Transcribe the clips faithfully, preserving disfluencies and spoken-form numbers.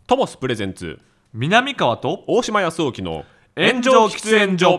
トモスプレゼンツ南川と大島康雄の炎上喫煙所。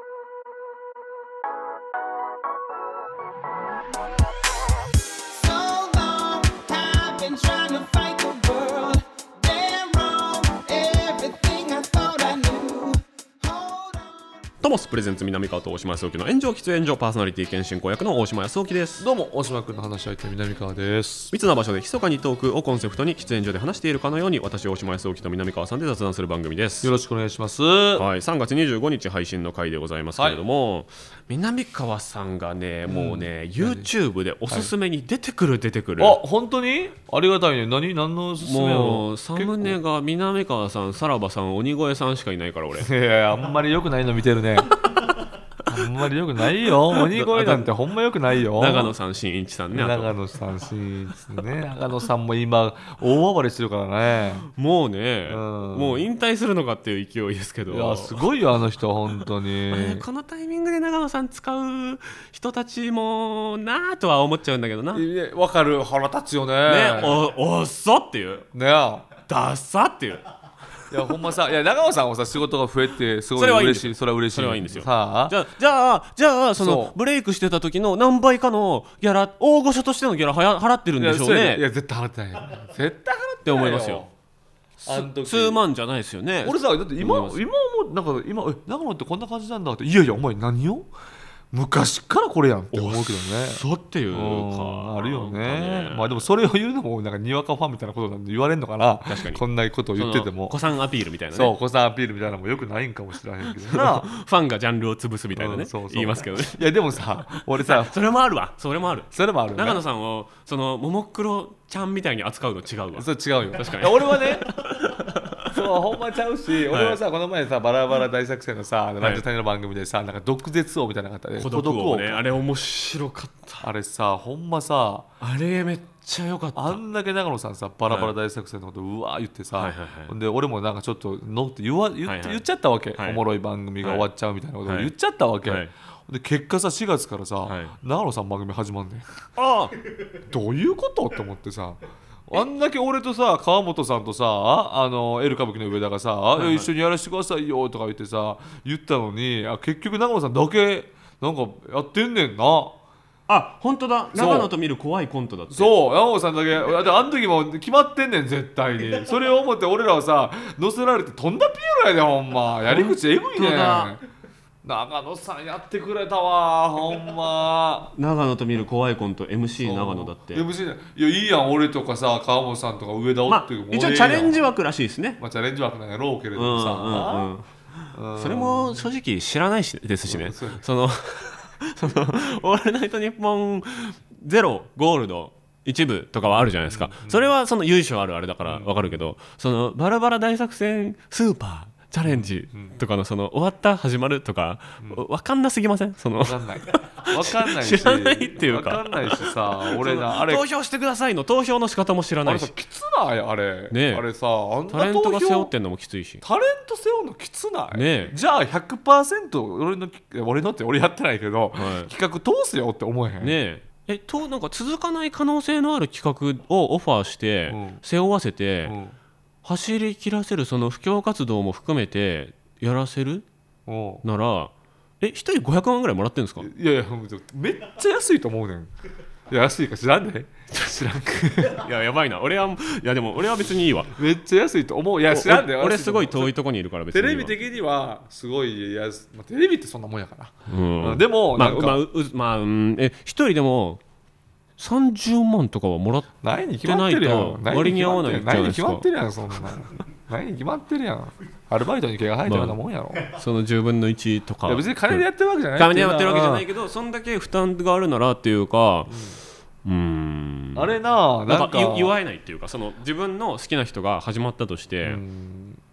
トモスプレゼンツ南川と大島康雄の炎上喫煙所、パーソナリティ兼進行役の大島康雄です。 どうも大島君の話し相手南川です。 密な場所で密かにトークをコンセプトに喫煙所で話しているかのように、私大島康雄と南川さんで雑談する番組です。 よろしくお願いします。 はい、さんがつにじゅうごにち配信の回でございますけれども、はい、南川さんがね、もうね、うん、YouTube でおすすめに出てくる出てくる、 はい、あ、本当にありがたいね。何何のおすすめやろ。 もうサムネが南川さん、さらばさん、鬼越さんしかいないから俺。 いやいや、あんまり良くないの見てるね。あんまり良くないよ。鬼越なんてほんま良くないよ。 長野さん、新一さんね。 長野さん、新一ね。長野さんも今大暴れしてるからね。 もうね、うん、もう引退するのかっていう勢いですけど。 いやすごいよあの人本当に。 このタイミングで長野さん使う人たちもなぁとは思っちゃうんだけどな。 わかる、腹立つよね。 ね、お、おっそっていう。 ね、 ダッサっていう。 いやほんまさ、いや長尾さんもさ仕事が増えてすごい嬉しい。それは嬉しい。 それはいいんですよ。 さあじゃあじゃあじゃあそのブレイクしてた時の何倍かのギャラ、大御所としてのギャラはや払ってるんでしょうね。 いや絶対払ってないよ。絶対払ってないよって思いますよ。あの時数万じゃないですよね。 俺さ、だって今今もなんか今え長野ってこんな感じなんだって。いやいやお前何を昔からこれやんって思うけどね。 そうっていうかあるよね。まあでもそれを言うのもなんかにわかファンみたいなことなんで言われるのかな。 確かにこんなことを言ってても子さんアピールみたいなね。 そう子さんアピールみたいなのもよくないんかもしれへんけどな。 ファンがジャンルを潰すみたいなね、うん、そうそう言いますけどね。 いやでもさ俺さそれもあるわ。それもある。 それもある、ね、 長野さんをそのももクロちゃんみたいに扱うの違うわ。 それ違うよ。 確かに俺はねそうほんまちゃうし、俺はさ、はい、この前さバラバラ大作戦のさ、ラジオ谷の番組でさ、なんか毒舌王みたいなのがあったね。 孤独王ね。あれ面白かった。 あれさほんまさあれめっちゃ良かった。 あんだけ長野さんさバラバラ大作戦のことうわー言ってさ、はいはいはい、で俺もなんかちょっとのって言わ 言, って、はいはい、言っちゃったわけ、はい、おもろい番組が終わっちゃうみたいなことを言っちゃったわけ、はいはい、で結果さしがつからさ、はい、長野さん番組始まんねん。あどういうことって思ってさあんだけ俺とさ川本さんとさあのエル歌舞伎の上田がさ、はいはい、一緒にやらせてくださいよとか言ってさ言ったのに、あ結局長野さんだけなんかやってんねんな。 あ本当だ。長野と見る怖いコントだって。 そう長野さんだけあの時も決まってんねん絶対に。それを思って俺らはさ乗せられてとんだピエロやでほんま。やり口えぐいねん。長野さんやってくれたわほんま。 長野と見る怖いコント エムシー 長野だって。 エムシー いやいいやん。俺とかさ川本さんとか上田おって、まあ、一応チャレンジ枠らしいですね。 まあ、チャレンジ枠なんやろうけれどもさ、うんうんうん、それも正直知らないしですしね、うん、そのそのオールナイトニッポンゼロゴールド一部とかはあるじゃないですか、うんうん、それはその由緒あるあれだから分かるけど、うん、そのバラバラ大作戦スーパーチャレンジとかのその終わった始まるとか、うん、分かんなすぎません？その分かんない分かんないし知らないっていうか分かんないしさ俺なあれ投票してくださいの投票の仕方も知らないし。 あれさきつないあれ、ね、あれさあんなタレントが背負ってんのもきついし。 タレント背負うのきつない、 ね、 じゃあ ひゃくパーセント 俺の俺のって俺やってないけど、はい、企画通すよって思えへんねえとなんか続かない可能性のある企画をオファーして、うん、背負わせて、うん、走り切らせるその布教活動も含めてやらせるならえひとりごひゃくまんぐらいもらってるんですか？ いやいやめっちゃ安いと思うねん。いや安いか知らんね知らんいややばいな俺はいやでも俺は別にいいわ。 めっちゃ安いと思う。いや知らんね俺すごい遠いとこにいるから別にいいわ。 テレビ的にはすごい安、まあ、テレビってそんなもんやから、 うん、 でもなんかまあまあ、うまあ、うんえ一人でもさんじゅうまんとかはもらってないと割に合わないじゃないですか。 何に決まってるやんそんな何に決まってるやん。アルバイトに毛が生えてるようなもんやろ、 まあ、そのじゅうぶんのいちとか。 いや別に金でやってるわけじゃない。 金でやってるわけじゃないけどそんだけ負担があるならっていうか、うん、うーんあれな、なんか言わえないっていうかその自分の好きな人が始まったとして、うん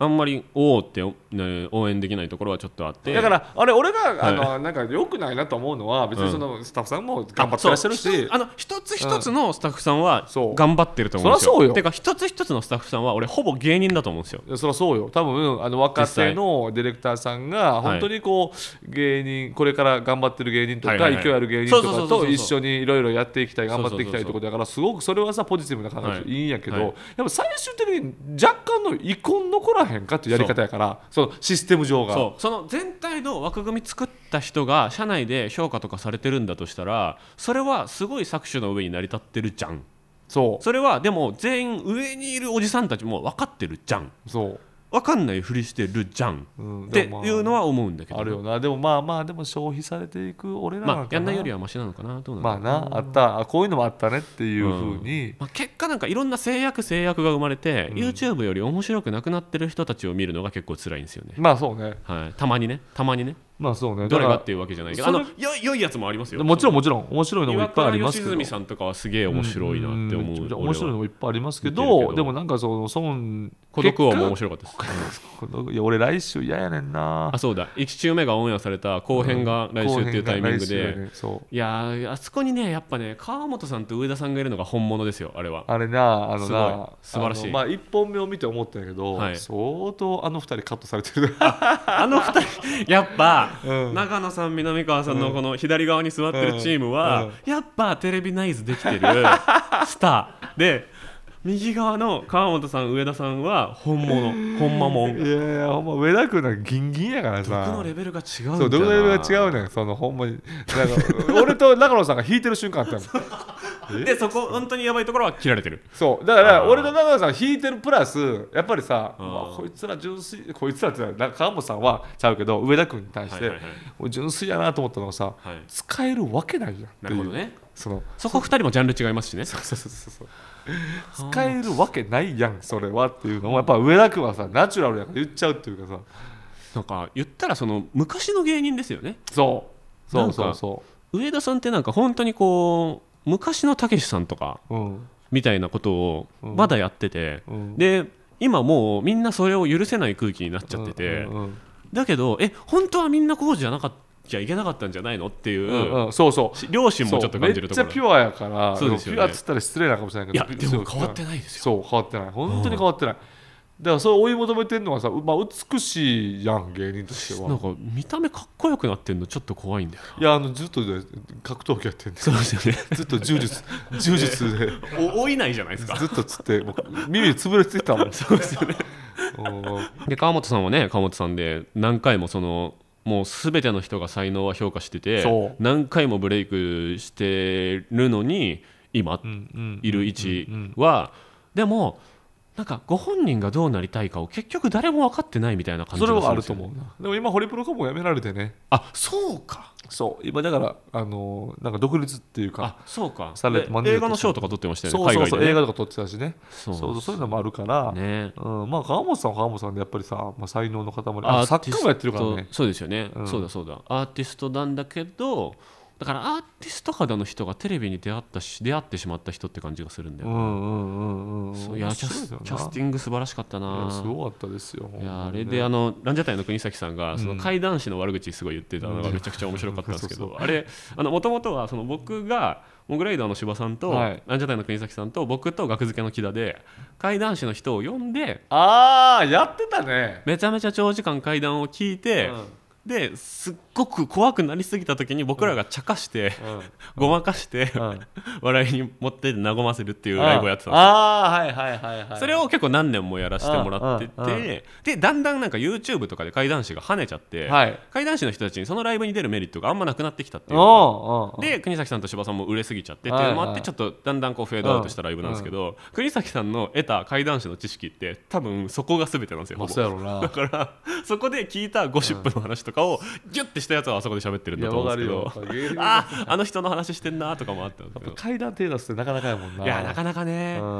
あんまりおおって、ね、応援できないところはちょっとあって、 だからあれ俺があの、はい、なんか良くないなと思うのは別にそのスタッフさんも頑張ってらっしゃるし、うん、 あの一つ一つのスタッフさんは頑張ってると思うんですよ。 そりゃそうよ。 てか一つ一つのスタッフさんは俺ほぼ芸人だと思うんですよ。 そりゃそうよ。多分あの若手のディレクターさんが本当にこう芸人これから頑張ってる芸人とか、はいはいはい、勢いある芸人とかと一緒にいろいろやっていきたい頑張っていきたいところだからすごくそれはさポジティブな感じいいんやけど、はいはい、やっぱ最終的に若干の遺恨残らへんかっていうやり方やからそのシステム上がそうその全体の枠組み作った人が社内で評価とかされてるんだとしたらそれはすごい搾取の上に成り立ってるじゃん。 そうそれはでも全員上にいるおじさんたちも分かってるじゃん。 そう分かんないふりしてるじゃん、うん、っていうのは思うんだけど、 あるよな。でもまあまあでも消費されていく俺らなんかな、 まあ、やんないよりはマシなのかなどうなのかな。まあなあったあこういうのもあったねっていうふうに、 んまあ、結果なんかいろんな制約制約が生まれて、うん、YouTube より面白くなくなってる人たちを見るのが結構辛いんですよね。 まあそうね、 はい、たまにねたまにねまあそうね、 どれがっていうわけじゃないけどあのよ良いやつもありますよ。 もちろんもちろん面白いのもいっぱいありますけど、 岩倉良純さんとかはすげえ面白いなって思う、うん、 面白いのもいっぱいありますけどでもなんかその損孤独王も面白かったですいや俺来週嫌やねんなあ。そうだいち週目がオンエアされた後編が来週っていうタイミングで、うんね、いやあそこにねやっぱね川本さんと上田さんがいるのが本物ですよ。あれはあれなあのな素晴らしい。 まあいっぽんめを見て思ったんやけど、はい、相当あのふたりカットされてるあ, あのふたりやっぱ、うん、長野さん南川さんのこの左側に座ってるチームは、うんうん、やっぱテレビナイズできてるスターで右側の川本さん上田さんは本物ほんまもん。 いやいやほんま上田君なんかギンギンやからさ毒のレベルが違うんだな。 そう毒のレベルが違うねんそのほんまになんか俺と長野さんが引いてる瞬間あったのでそこ本当にやばいところは切られてる。 そうだから俺と長野さんが引いてるプラスやっぱりさこいつら純粋こいつらってなんか川本さんはちゃうけど上田君に対して、はいはいはい、純粋やなと思ったのがさ、はい、使えるわけないやん。 なるほどね。 そのそこふたりもジャンル違いますしね。 そうそうそうそう使えるわけないやんそれはっていうのもやっぱ上田君はさナチュラルやから言っちゃうっていうかさなんか言ったらその昔の芸人ですよね。 そうそうそうそう上田さんってなんか本当にこう昔のたけしさんとか、うん、みたいなことをまだやってて、うん、で今もうみんなそれを許せない空気になっちゃってて、うんうんうん、だけどえ本当はみんなこうじゃなかったじゃいけなかったんじゃないのっていう、うんうん、 そうそう両親もちょっと感じるところめっちゃピュアやからそうですよね。 ピュアっつったら失礼なかもしれないけどいやでも変わってないですよ。 そう変わってない本当に変わってない、うん、だからそう追い求めてるのはさ、まあ、美しいやん芸人としては。 なんか見た目かっこよくなってんのちょっと怖いんだよ。 いやあのずっと、ね、格闘技やってんでそうですよねずっと柔術柔術で追いないじゃないですかずっとつってもう耳潰れてたもんそうですよねで川本さんはね川本さんで何回もそのもう全ての人が才能は評価してて何回もブレイクしてるのに今いる位置はでもなんかご本人がどうなりたいかを結局誰も分かってないみたいな感じがするんですよね。 それはあると思うな。でも今ホリプロかもやめられてね。 あそうかそう今だからあのなんか独立っていうかあそうかされて映画の賞とか撮ってましたよね。 そうそうそう、 海外でね、 映画とか撮ってたしね。そうそうそういうのもあるから、 ねうん、まあ川本さんは川本さんでやっぱりさ、まあ、才能の塊あサッカーもやってるからね。 そうですよね、うん、そうだそうだアーティストなんだけどだからアーティスト肌の人がテレビに出会ったし出会ってしまった人って感じがするんだよ、ね、 うんうんうんうんそういやキャス、キャスティング素晴らしかったな。 いやすごかったですよ。 いやあれであのランジャタイの国崎さんがその怪談師の悪口すごい言ってたのがめちゃくちゃ面白かったんですけど、うん、あれもともとはその僕がモグライダーの柴さんと、はい、ランジャタイの国崎さんと僕と学付けの木田で怪談師の人を呼んであーやってたね。 めちゃめちゃ長時間怪談を聞いて、うんですっごく怖くなりすぎた時に僕らが茶化して、うん、ごまかして、うん、笑いに持って和ませるっていうライブをやってたんですよ。 ああはいはいはいはい。 それを結構何年もやらせてもらっててでだんだんなんか YouTube とかで怪談師が跳ねちゃって、はい、怪談師の人たちにそのライブに出るメリットがあんまなくなってきたっていうかで国崎さんと柴さんも売れすぎちゃってっていうのもあってちょっとだんだんこうフェードアウトしたライブなんですけど、うん、国崎さんの得た怪談師の知識って多分そこが全てなんですよ。 まあ、そうやろうな。 だからそこで聞いたゴシップの話とかをギュッてしたやつはあそこで喋ってるんだと思うんですけどああの人の話してんなとかもあったんですけど階段手出すってなかなかやもんな。 いやなかなかね、うん、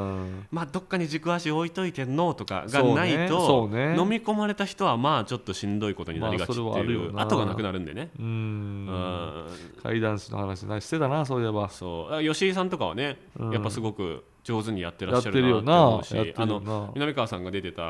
まあどっかに軸足置いといてんのとかがないと、ねね、飲み込まれた人はまあちょっとしんどいことになりがちっていう、まあ、後がなくなるんでね。うんうん階段師の話してたなそういえば。 そう吉井さんとかはね、うん、やっぱすごく上手にやってらっしゃるなって思うしあの南川さんが出てた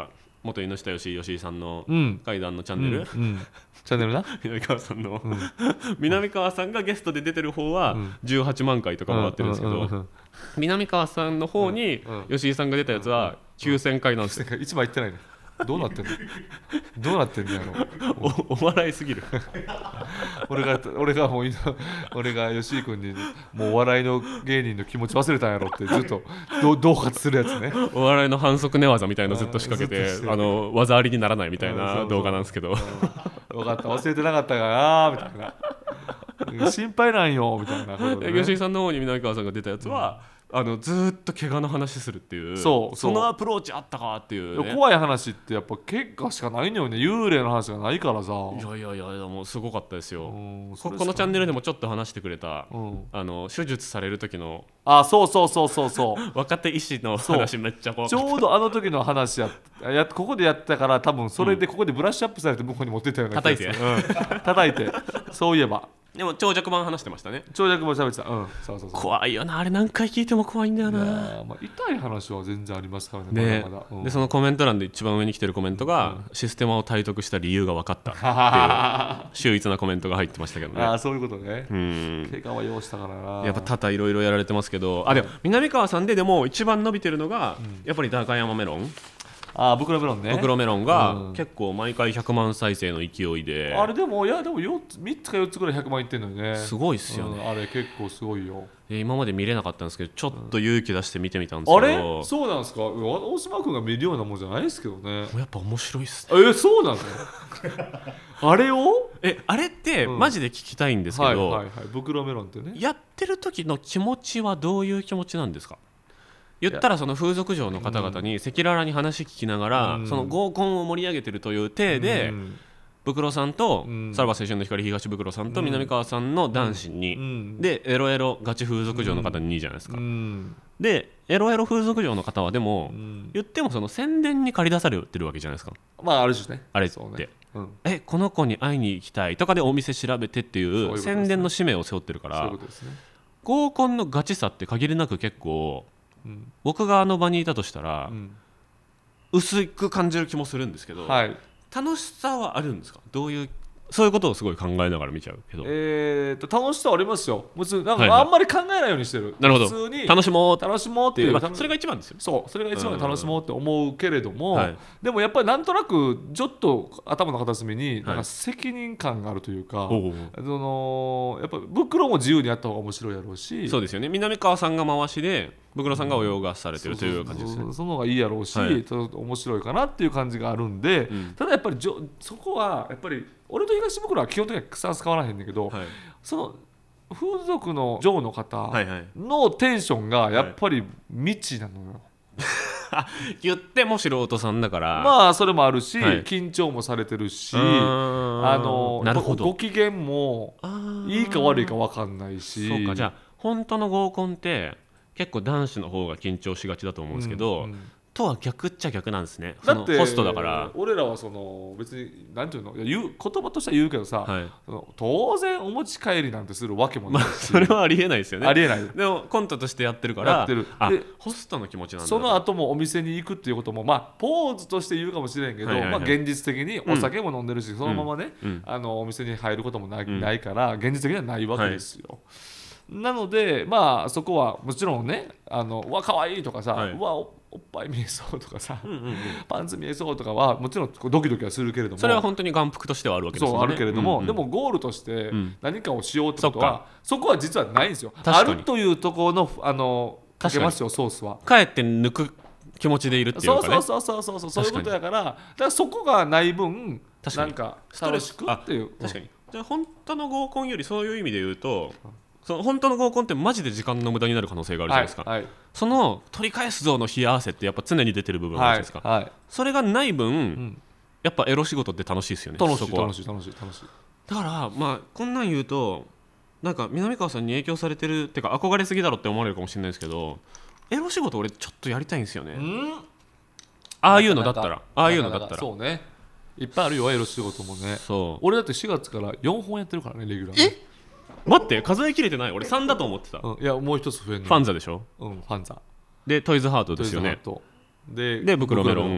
元猪下義義井さんのうん怪談のチャンネル、 うんうんチャンネルな南川さんの、 うん南川さんがゲストで出てる方はうんじゅうはちまんかいとか回ってるんですけど、 うんうんうんうん南川さんの方にうんうん吉井さんが出たやつはきゅうせんかいなんですよ。 一枚いってないねどうなってんのどうなってんのやろおお笑いすぎる俺が俺がもう俺が吉井君にもうお笑いの芸人の気持ち忘れたんやろってずっとど恫喝するやつねお笑いの反則寝技みたいなのずっと仕掛けてあずっとしてるあの技ありにならないみたいうんそうそうな動画なんですけど、 分かった忘れてなかったからなみたいな心配なんよみたいなことで、ね、 吉井さんの方に南川さんが出たやつは、うん、あのずーっと怪我の話するっていうそうそうそのアプローチあったかっていう、ね、 怖い話ってやっぱ結果しかないのよね幽霊の話がないからさいやいやいやもうすごかったですよ、 うんここのチャンネルでもちょっと話してくれた、 うんあの手術される時のあそうそうそうそうそう若手医師の話めっちゃ怖ちかった。 ょうどあの時の話ややここでやったから多分それでここでブラッシュアップされて向こうに持ってったような気がする叩いうん、叩いてそういえばでも長尺版話してましたね。 長尺も喋ってたうんそうそうそう怖いよなあれ何回聞いても怖いんだよいやな。 ーまあ、痛い話は全然ありますからねでまだまだ、うん、 でそのコメント欄で一番上に来てるコメントが、システマを体得した理由が分かったっていう秀逸なコメントが入ってましたけどね。 ああそういうことねうん怪我は要したからなやっぱ多々いろいろやられてますけど、あでも南川さんででも一番伸びてるのが、やっぱり高山メロン、 ああブクロメロンねブクロメロンがうん結構毎回ひゃくまん再生の勢いで、 あれでもいやでもよっつみっつかよっつぐらいひゃくまんいってんのにねすごいっすよね、 うんあれ結構すごいよで今まで見れなかったんですけどちょっと勇気出して見てみたんですあけど、 れそうなんですかうわ大島君が見るようなもんじゃないですけどねやっぱ面白いっすね。 えそうなのあれをえあれってうんマジで聞きたいんですけど、 はいはいはいブクロメロンってねやってる時の気持ちはどういう気持ちなんですか。言ったらその風俗嬢の方々に赤裸々に話聞きながら、 うんその合コンを盛り上げてるという体で、 うんブクロさんと、 うんさらば青春の光東ブクロさんとうん南川さんの男子に、 うんでエロエロガチ風俗嬢の方ににじゃないですか、 うんでエロエロ風俗嬢の方はでも、 うん言ってもその宣伝に借り出されてるわけじゃないですか。 まあある種ねあれって、 そうねうんえこの子に会いに行きたいとかでお店調べてっていそういうことですねう宣伝の使命を背負ってるかそういうら、 ことですね合コンのガチさって限りなく結構うん僕があの場にいたとしたら、 うん薄く感じる気もするんですけど、 はい楽しさはあるんですか。どういうそういうことをすごい考えながら見ちゃうけど、 えー、と楽しさはありますよ別になんかはいはいあんまり考えないようにしてる、 なるほど普通に楽しもうって楽しもうっていう、 いう楽まあそれが一番ですよ。 そうそれが一番楽しもうって思うけれども、 はいでもやっぱりなんとなくちょっと頭の片隅になんはいか責任感があるというか、 ほうほうほそのやっぱ袋も自由にやった方が面白いやろうしうそうですよね。南川さんが回しでブクロさんが泳がされてるという感じですね。 そうそうそうその方がいいやろうし、 はいちょっと面白いかなっていう感じがあるんで、 うんただやっぱりじょそこはやっぱり俺と東袋は基本的には草使わらへんねんけど、 はいその風俗の嬢の方はいはい、 のテンションがやっぱり未知なのよ、 言っても素人さんだから、 まあそれもあるし、 はい緊張もされてるし、 うーんあのなるほどご機嫌もあーいいか悪いか分かんないしそうか。じゃあ本当の合コンって結構男子の方が緊張しがちだと思うんですけど、 うんうんとは逆っちゃ逆なんですね。 だってそのホストだから、 俺らはその別になんていうのいや言う言葉としては言うけどさ、 はい、 その当然お持ち帰りなんてするわけもまあないし、 それはありえないですよね。 ありえないでもコントとしてやってるからやってるあでホストの気持ちなんだ。 その後もお店に行くっていうこともまあポーズとして言うかもしれんけど、 はいはいはいまあ、現実的にお酒も飲んでるし、そのままね、 うんあのお店に入ることもな,、 んないから現実的にはないわけですよ、なのでまあそこはもちろんねあのうわ可愛いとかさ、 はいうわ お, おっぱい見えそうとかさ、 うんうんうんパンツ見えそうとかはもちろんドキドキはするけれどもそれは本当に眼福としてはあるわけですよね。 そうあるけれども、 うんうんでもゴールとしてん何かをしようってことは、 そそこは実はないんですよ。 確かにあるというところのあのか確かにけますよソースは。 かえって抜く気持ちでいるっていうそうかね。 そうそうそうそうそういうことやからだからそこがない分確かになんか楽しくっていう確かに。じゃあ本当の合コンよりそういう意味で言うと、その本当の合コンってマジで時間の無駄になる可能性があるじゃないですか。 はいその取り返すぞの冷や汗ってやっぱ常に出てる部分あるじゃないですか。 はいはいそれがない分、 んやっぱエロ仕事って楽しいですよね。 楽しいそこは楽しい楽しい楽しい。 だからまあこんなん言うとなんか南川さんに影響されてるってか憧れすぎだろって思われるかもしれないですけど、エロ仕事俺ちょっとやりたいんですよね。 うんああいうのだったなからなかああいうのだったなからなかそうねいっぱいあるよエロ仕事もね。 そう俺だってしがつからよんほんやってるからねレギュラーね。 待って数えきれてない。俺さんだと思ってた。 うん、いやもう一つ増えるのファンザでしょ。 うんファンザでトイズハートですよね。 トイズハートででブクロメロン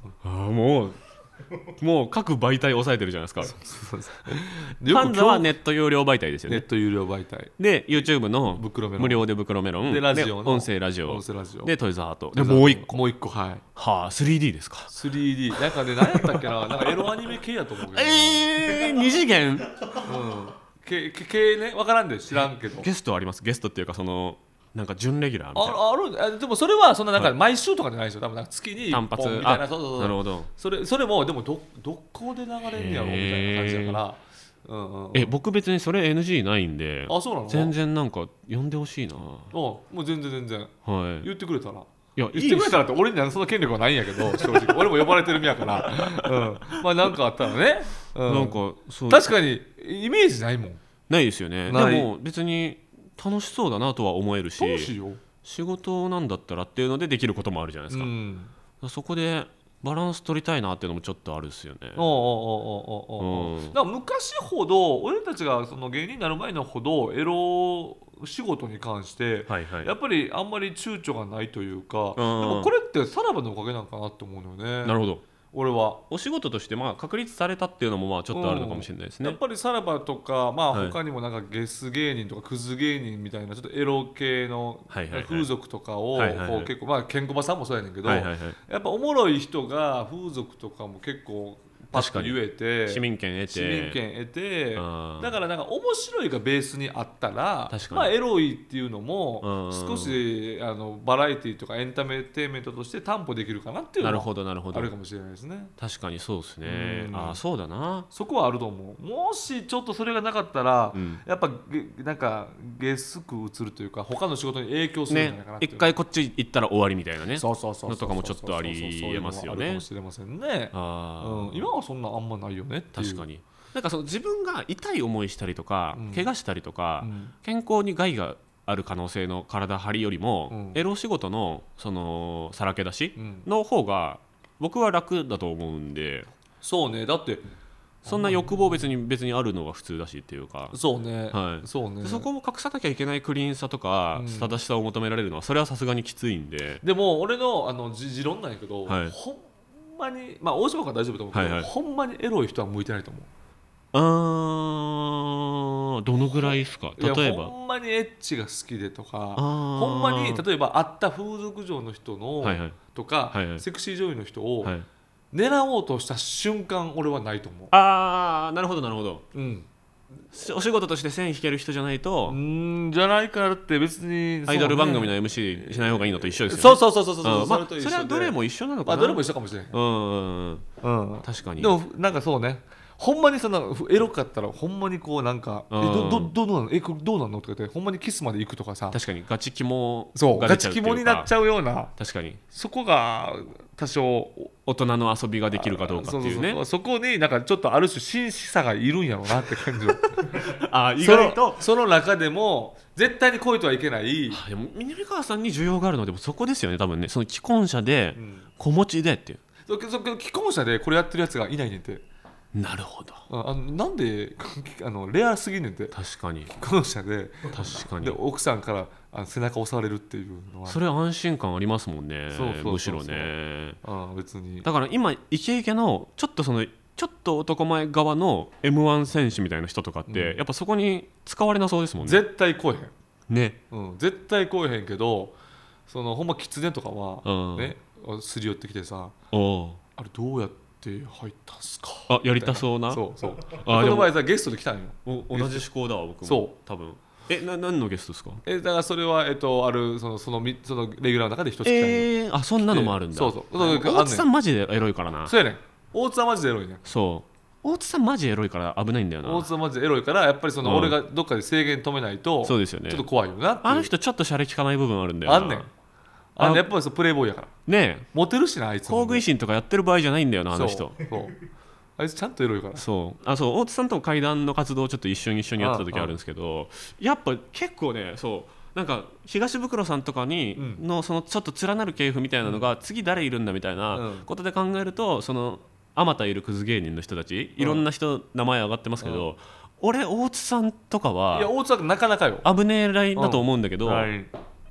あもうもう各媒体抑えてるじゃないですか。 そうそうパンザはネット有料媒体ですよね。 ネット有料媒体で YouTube の袋メロン無料で袋メロンでラジオの音声ラジオ音声ラジオでトイズハートでもう一個もう一個はいはあ スリーディー ですか。 スリーディー なんかね何やったっけななんかエロアニメ系やと思うけどえー、二次元うん系系ね分からんで知らんけどゲストあります。ゲストっていうかそのなんか準レギュラーみたいな。 ああるあでもそれはそんななんか毎週とかじゃないですよ多分なんか月に単発一本みたいなあそうそうそうなるほど。 それそれもでも ど, どこで流れんやろみたいな感じだから、うんうんうん、 え僕別にそれ エヌジー ないんであそうなの全然なんか呼んでほしいな。 もう全然全然はい言ってくれたらいや言ってくれたらって俺にはその権力はないんやけど正直俺も呼ばれてる身やから、うん、まあなんかあったらね、うん、 なんかそう確かにイメージないもんないですよね。でないも別に楽しそうだなとは思えるしどうしよう仕事なんだったらっていうのでできることもあるじゃないですか、 うん、 そこでバランス取りたいなっていうのもちょっとあるですよね。 おうおうおうおうおうおうだから昔ほど俺たちがその芸人になる前のほどエロ仕事に関して、 はいはい、 やっぱりあんまり躊躇がないというか、 うん、 でもこれってさらばのおかげなんかなって思うのよね。 なるほど。 俺はお仕事としてまあ確立されたっていうのもまあちょっとあるのかもしれないですね、 うん、やっぱりさらばとか、まあ、 はい他にもなんかゲス芸人とかクズ芸人みたいなちょっとエロ系の風俗とかをこう結構まあケンコバさんもそうやねんけど、 はいはいはい、 やっぱおもろい人が風俗とかも結構パッと言えて市民権得て市民権得てだからなんか面白いがベースにあったらまあエロいっていうのも少しあのバラエティとかエンタメテインメントとして担保できるかなっていうのはあるかもしれないですね。 確かにそうですね。ああそうだな。 そこはあると思う。もしちょっとそれがなかったら、うん、やっぱなんかゲスく映るというか他の仕事に影響するんじゃないかなっていう、 ね、一回こっち行ったら終わりみたいなねそうそうそうのとかもちょっとありえますよね。あるかもしれませんね。あ、うん、今はそんなあんまないよねっていう。 確かになんかその自分が痛い思いしたりとか、うん、怪我したりとか、うん、健康に害がある可能性の体張りよりも、うん、エロ仕事のそのさらけ出しの方が僕は楽だと思うんで。 そうね。だってそんな欲望別に別にあるのが普通だしっていうか。 そうね、 はい、 そうね。 そこも隠さなきゃいけないクリーンさとか、うん、正しさを求められるのはそれはさすがにきついんで。 でも俺のあの持論なんやけど、 はい、 ほんまにまあ大島君は大丈夫と思うけど、はいはい、ほんまにエロい人は向いてないと思う。 あーどのぐらいですか。例えばほんまにエッチが好きでとかほんまに例えば会った風俗嬢の人の、はいはい、とか、はいはい、セクシー女優の人を、はい、狙おうとした瞬間俺はないと思う。 ああなるほどなるほど、 うん、 お仕事として線引ける人じゃないとうんじゃないからって別に、ね、 アイドル番組の エムシー しない方がいいのと一緒ですよね。 そうそうそうそうそう、 うんまあ、それはどれも一緒なのかな。 あどれも一緒かもしれない。 うんうんうん、うん、確かに。 でもなんかそうねほんまにそのエロかったらほんまにこうなんかえどどどうなのえこれどうなのとか言ってほんまにキスまで行くとかさ。 確かにガチキモそうガチキモになっちゃうような。 確かにそこが多少大人の遊びができるかどうかっていうね。 そうそうそう、そこになんかちょっとある種紳士さがいるんやろうなって感じあ意外とその、その中でも絶対に恋とはいけない。 はあ、でも南川さんに需要があるのでもそこですよね多分ね。その既婚者で、うん、子持ちでっていうそそ既婚者でこれやってるやつがいないねんて。 なるほど。 ああのなんであのレアすぎんねんって。 確かに既婚者で確かにで奥さんからあの背中押されるっていうのはそれは安心感ありますもんね。そうそうそうそうむしろね。 あ別にだから今イケイケのちょっとそのちょっと男前側の エムワン 選手みたいな人とかって、うん、やっぱそこに使われなそうですもんね。 絶対来えへんね、 うん、絶対来えへんけどそのほんま狐とかは、うん、ねすり寄ってきてさおあれどうやって入ったんすかあやりたそうな。 そうそうあこの前さゲストで来たんよ。 お同じ思考だわ僕も。 そう多分えな何のゲストですか。 えだからそれは、えっと、あるそのそのそのレギュラーの中で一つ来たんよ。 えー、あそんなのもあるんだ。 そうそう大津さんマジでエロいからな。 そうやねん大津さんマジでエロいねん。 そう大津さんマジエロいから危ないんだよな。 大津さんマジでエロいからやっぱりその、うん、俺がどっかで制限止めないとそうですよねちょっと怖いよな。 あの人ちょっとシャレ効かない部分あるんだよな。 あんねんあのやっぱりプレイボーイやからねえモテるしなあいつも。 工食い心とかやってる場合じゃないんだよなあの人。 そうそうあいつちゃんとエロいから。 そうあそう大津さんと階段の活動をちょっと一緒に一緒にやってた時あるんですけどやっぱ結構ねそうなんか東袋さんとかにのそのちょっと連なる系譜みたいなのが次誰いるんだみたいなことで考えるとそのあまたいるクズ芸人の人たちいろんな人名前上がってますけど俺大津さんとかはいや大津さんなかなかよ危ねえラインだと思うんだけど、 うんはい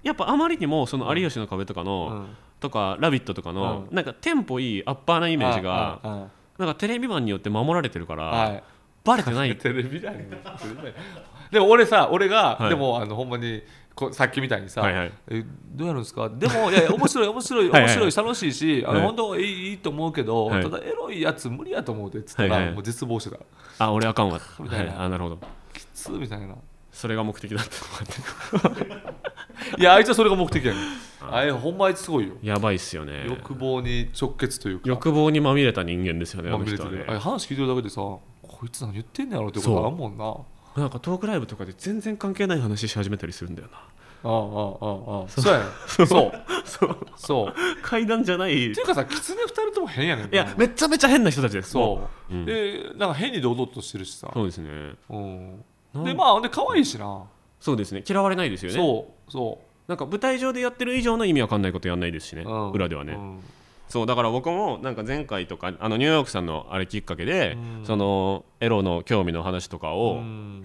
やっぱあまりにもその有吉の壁とかの、うん、とかラビットとかの、うん、なんかテンポいいアッパーなイメージが、うん、なんかテレビマンによって守られてるから、はい、バレてないテレビマンでも俺さ俺が、はい、でもあのほんまにこさっきみたいにさ、はいはい、えどうやるんですかでもいやいや面白い面白い面白い楽しいし、はい、あの本当いい、いいと思うけど、はい、ただエロいやつ無理やと思うでっつったら、はいはい、もう絶望してた。 あ俺あかんわみたいな、はい、あなるほどきつみたいなそれが目的だったいやあいつはそれが目的やねん。あれほんまあいつすごいよ。 やばいっすよね。 欲望に直結というか欲望にまみれた人間ですよね。あの人はね。 あれ話聞いてるだけでさこいつ何言ってんねやろってことあるもんな。 なんかトークライブとかで全然関係ない話し始めたりするんだよな。 ああああああそうやねそうそうそう階段じゃないっていうかさキツネふたりとも変やねん。 いやめちゃめちゃ変な人たちです。 そう、うん、でなんか変に堂々としてるしさ。 そうですね。 うんでまあで可愛いしな。 そうですね嫌われないですよね。 そうそうなんか舞台上でやってる以上の意味わかんないことやんないですしね、うん、裏ではね、うん、そうだから僕もなんか前回とかあのニューヨークさんのあれきっかけで、うん、そのエロの興味の話とかを、うん、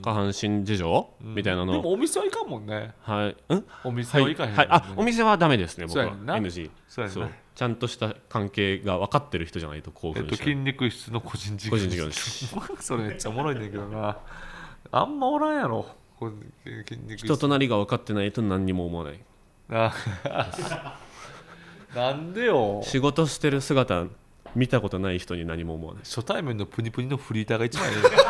下半身事情、うん、みたいなのでもお店はいかんもんね。 はい、んお店はいかへんもんね、 はいはい、あお店はダメですね僕は エヌジーそうやなそうちゃんとした関係が分かってる人じゃないと興奮しない、 えっと、筋肉質の個人事業個人事業ですそれめっちゃおもろいんだけどなあんまおらんやろ人となりが分かってないと何にも思わない。 なんでよ仕事してる姿見たことない人に何も思わない。 初対面のプニプニのフリーターが一番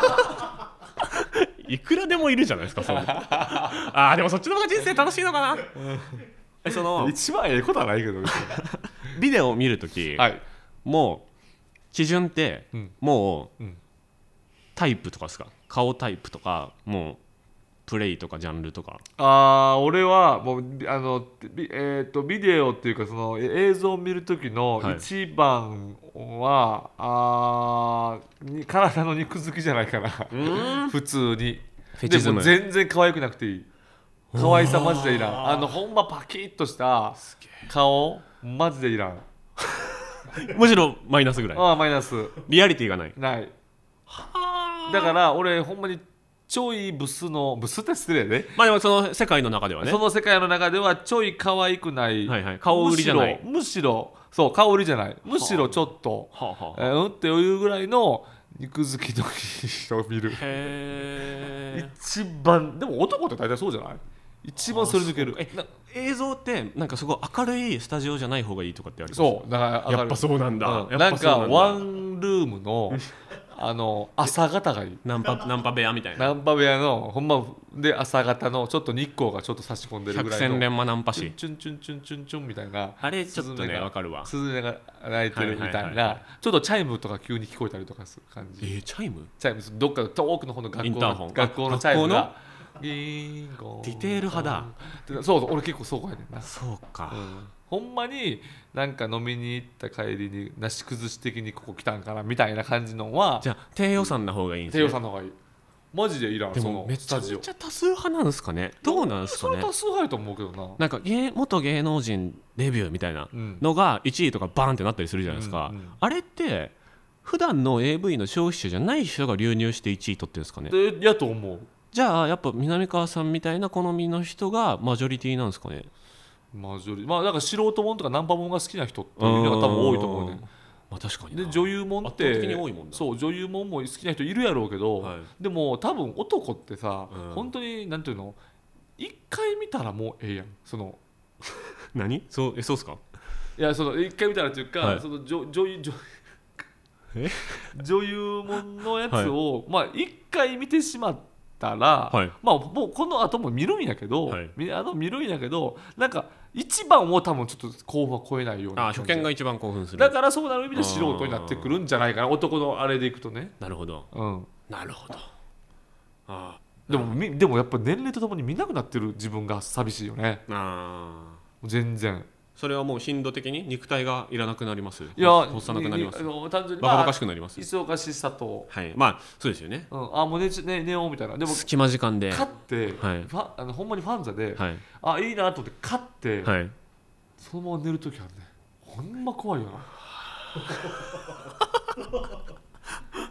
いいいくらでもいるじゃないですかそうあでもそっちの方が人生楽しいのかな、うん、その一番ええことはないけどビデオを見るとき、はい、もう基準って、うん、もう、うん、タイプとかですか顔タイプとかもうプレイとかジャンルとか。 あー俺はもうあの、えー、とビデオっていうかその映像を見る時の一番は、はい、あに体の肉付きじゃないかな普通にフェチズムでも全然可愛くなくていい可愛さマジでいらんあのほんまパキッとした顔マジでいらんむしろマイナスぐらい。 ああマイナスリアリティがないないだから俺ほんまにちょいブスのブスって失礼ね。 まあでもその世界の中ではね。 その世界の中ではちょい可愛くない。 はいはい、顔売りじゃない。 むしろ、むしろそう顔売りじゃない。むしろちょっと、はあはあ、えー、うんっていうぐらいの肉付きの人を見る。へ一番でも男って大体そうじゃない？一番それ抜ける。 えな映像ってなんかすごい明るいスタジオじゃない方がいいとかってあります？ そうだからやっぱそうなんだ。 うん、なんかワンルームのあの朝方がいいナンパ、ナンパ部屋みたいなナンパ部屋のほんまで朝方のちょっと日光がちょっと差し込んでるぐらいの百戦錬磨ナンパ師チュンチュンチュンチュンチュンみたいなあれちょっとね分かるわスズメが鳴いてるみたいなちょっとチャイムとか急に聞こえたりとかする感じ。 えー、チャイムチャイムどっか遠くの方の学校の学校のチャイムがギーンゴーディテール派だそうそう俺結構そうやねんな。 そうか、 うんほんまになんか飲みに行った帰りになし崩し的にここ来たんかなみたいな感じのはじゃあ低予算な方がいいんですね。 低予算の方がいいマジでいらん。 でもめちゃめちゃ多数派なんですかね。どうなんですかね。 それ多数派やと思うけどな。 なんか芸元芸能人デビューみたいなのがいちいとかバーンってなったりするじゃないですか、うんうん、あれって普段の エーブイ の消費者じゃない人が流入していちい取ってるんですかね。 でやと思う。 じゃあやっぱ南川さんみたいな好みの人がマジョリティなんですかね。 マジョリまあなんか素人もんとかナンパもんが好きな人っていうのが多分多いと思うね。 まあ確かにで女優もんって圧倒的に多いもんだ。 そう女優もんも好きな人いるやろうけど、はい、でも多分男ってさ、うん、本当になんていうの一回見たらもうええやんその何そうえそうっすか。 いやその一回見たらっていうか、はい、その女女優女え女優もんのやつを、はい、まあ一回見てしまってたら、はい、まあもうこの後も見るんやけど、はい、あの見るんやけどなんか一番を多分ちょっと興奮は超えないような。 あ初見が一番興奮する。 だからそうなる意味で素人になってくるんじゃないかな男のあれでいくとね。 なるほど、 うん、 なるほど。あでもみでもやっぱ年齢とともに見なくなってる自分が寂しいよね。あ全然それはもう頻度的に肉体がいらなくなります。 いや発さなくなります。単純にバカバカしくなります。 忙しさとはいまあそうですよね。 うん、あもう寝ね寝ようみたいな。でも隙間時間で買って、はい、ファあのほんまにファンザで、 はい、 あいいなと思って買って、 はい、 そのまま寝るときあるね。ほんま怖いよな。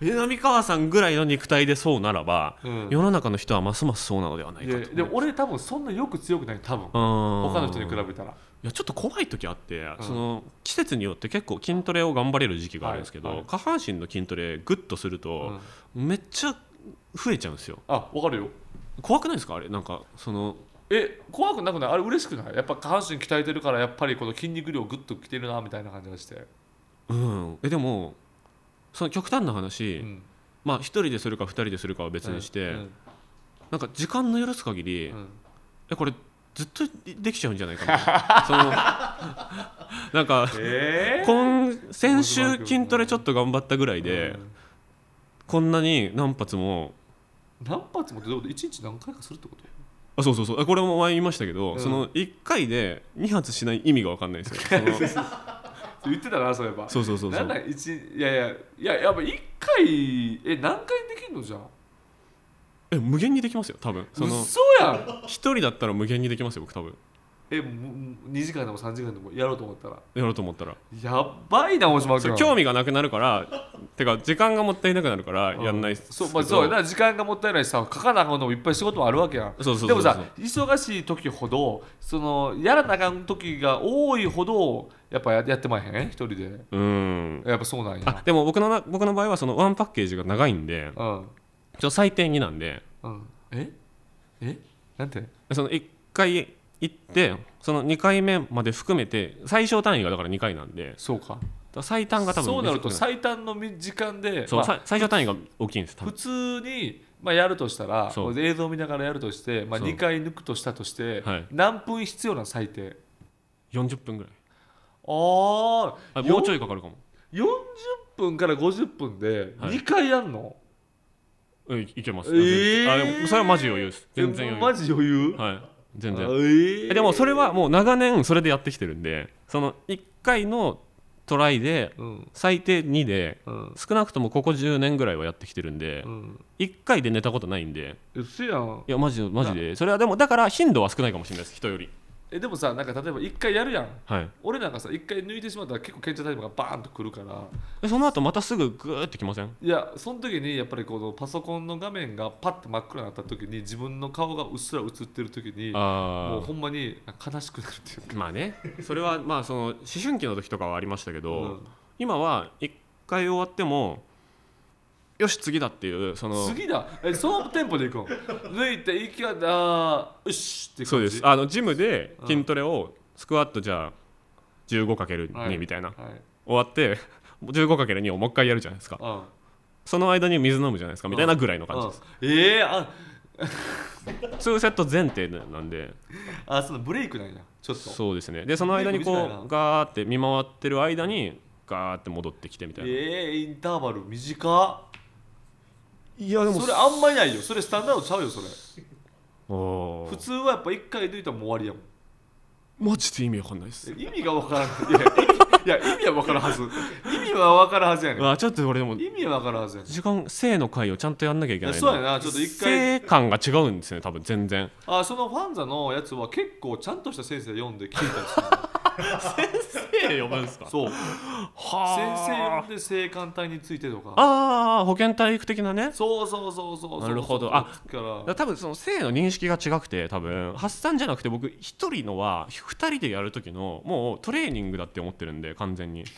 南川さんぐらいの肉体でそうならば、 うん、 世の中の人はますますそうなのではないかと。 いやで俺多分そんなよく強くない多分他の人に比べたら。 いやちょっと怖い時あって、うん、その季節によって結構筋トレを頑張れる時期があるんですけど、はいはい、下半身の筋トレグッとすると、うん、めっちゃ増えちゃうんですよ。 あ、わかるよ。 怖くないですかあれ。なんかそのえ怖くなくない？あれ嬉しくない？やっぱ下半身鍛えてるからやっぱりこの筋肉量グッときてるなみたいな感じがして。 うん。えでもその極端な話、うん、まあ一人でするか二人でするかは別にして、うんうん、なんか時間の許す限り、うん、えこれずっとできちゃうんじゃないかなそのなんか、えー、今先週筋トレちょっと頑張ったぐらいで、うん、こんなに何発も何発もってどういうこと？いちにち何回かするってこと？ あそうそうそう、これも前言いましたけど、うん、そのいっかいでに発しない意味が分かんないですよ。その言ってたなそういえば。 そうそうそうそう。 なんだいちいやいやいややっぱいっかいえ何回できんのじゃん。 え無限にできますよ多分。 その嘘やん。 ひとりだったら無限にできますよ僕多分。 えにじかんでもさんじかんでもやろうと思ったらやろうと思ったらやばいな大島君。 興味がなくなるからてか時間がもったいなくなるからやんないっす、 うん、そう、まあ、そうやな。時間がもったいないしさ書かなあかんのもいっぱい仕事もあるわけやん。そうそうそうそう。でもさ忙しい時ほどそのやらなあかん時が多いほどやっぱ や, やってまえへん一人で。うんやっぱそうなんや。 あでも僕の僕の場合はそのワンパッケージが長いんで、うん、ちょ最低になんで、 うん、ええなんてそのいっかい行ってそのにかいめまで含めて最小単位がだからにかいなんで。 そうか。 最短が多分そうなると最短の時間でそう、まあ、最小単位が大きいんです。 普通に、まあ、やるとしたら映像を見ながらやるとして、まあ、にかい抜くとしたとして、はい、何分必要な最低よんじゅっぷんぐらい。 ああもうちょいかかるかも。 よんじゅっぷんからごじゅっぷんでにかいやんの、 はい、いけます。えー、あでもそれはマジ余裕です。全然余裕。 マジ余裕。 はい全然、えー、でもそれはもう長年それでやってきてるんで、そのいっかいのトライで最低にで、うん、少なくともここじゅうねんぐらいはやってきてるんで、うん、いっかいで寝たことないんで。 うっせやん。 いやマジマジでそれはでもだから頻度は少ないかもしれないです人より。 えでもさなんか例えばいっかいやるやん、 はい、 俺なんかさいっかい抜いてしまったら結構賢者タイムがバーンとくるから。 えその後またすぐグーってきません？ いやその時にやっぱりこのパソコンの画面がパッと真っ暗になった時に自分の顔がうっすら映ってる時にもうほんまに悲しくなるっていうか。 まあねそれはまあその思春期の時とかはありましたけど、うん、今はいっかい終わってもよし次だっていうその次だえそのテンポでいくん抜いて息があよしって感じ。 そうです。あのジムで筋トレをスクワットじゃあ じゅうごかけるに みたいな、はいはい、終わって じゅうごかけるに をもう一回やるじゃないですか、うん、その間に水飲むじゃないですかみたいなぐらいの感じです、 うんうん、ええー、あツーセット前提なんで。 あそのブレイクなんやちょっと。 そうですね。でその間にこうガーって見回ってる間にガーって戻ってきてみたいな。 ええー、インターバル短っ。 いやでもそれあんまりないよ。それスタンダードちゃうよそれ。 お普通はやっぱいっかい抜いたらもう終わりやもん。 マジで意味わかんないです。 意味がわからん。いやいや意味はわからんはず。意味はわからんはずやねん。 あちょっと俺でも意味はわからんはずやねん。 時間性の回をちゃんとやんなきゃいけない。 そうやなちょっと一回性感が違うんですね多分全然。 あそのファンザのやつは結構ちゃんとした先生読んで聞いたりする。 先生読むんですか？ そうは先生読んで性感帯についてとか。 ああ保健体育的なね。 そうそうそうそうそう。 なるほど。あから多分その性の認識が違くて多分発散じゃなくて僕一人のは二人でやる時のもうトレーニングだって思ってるんで完全に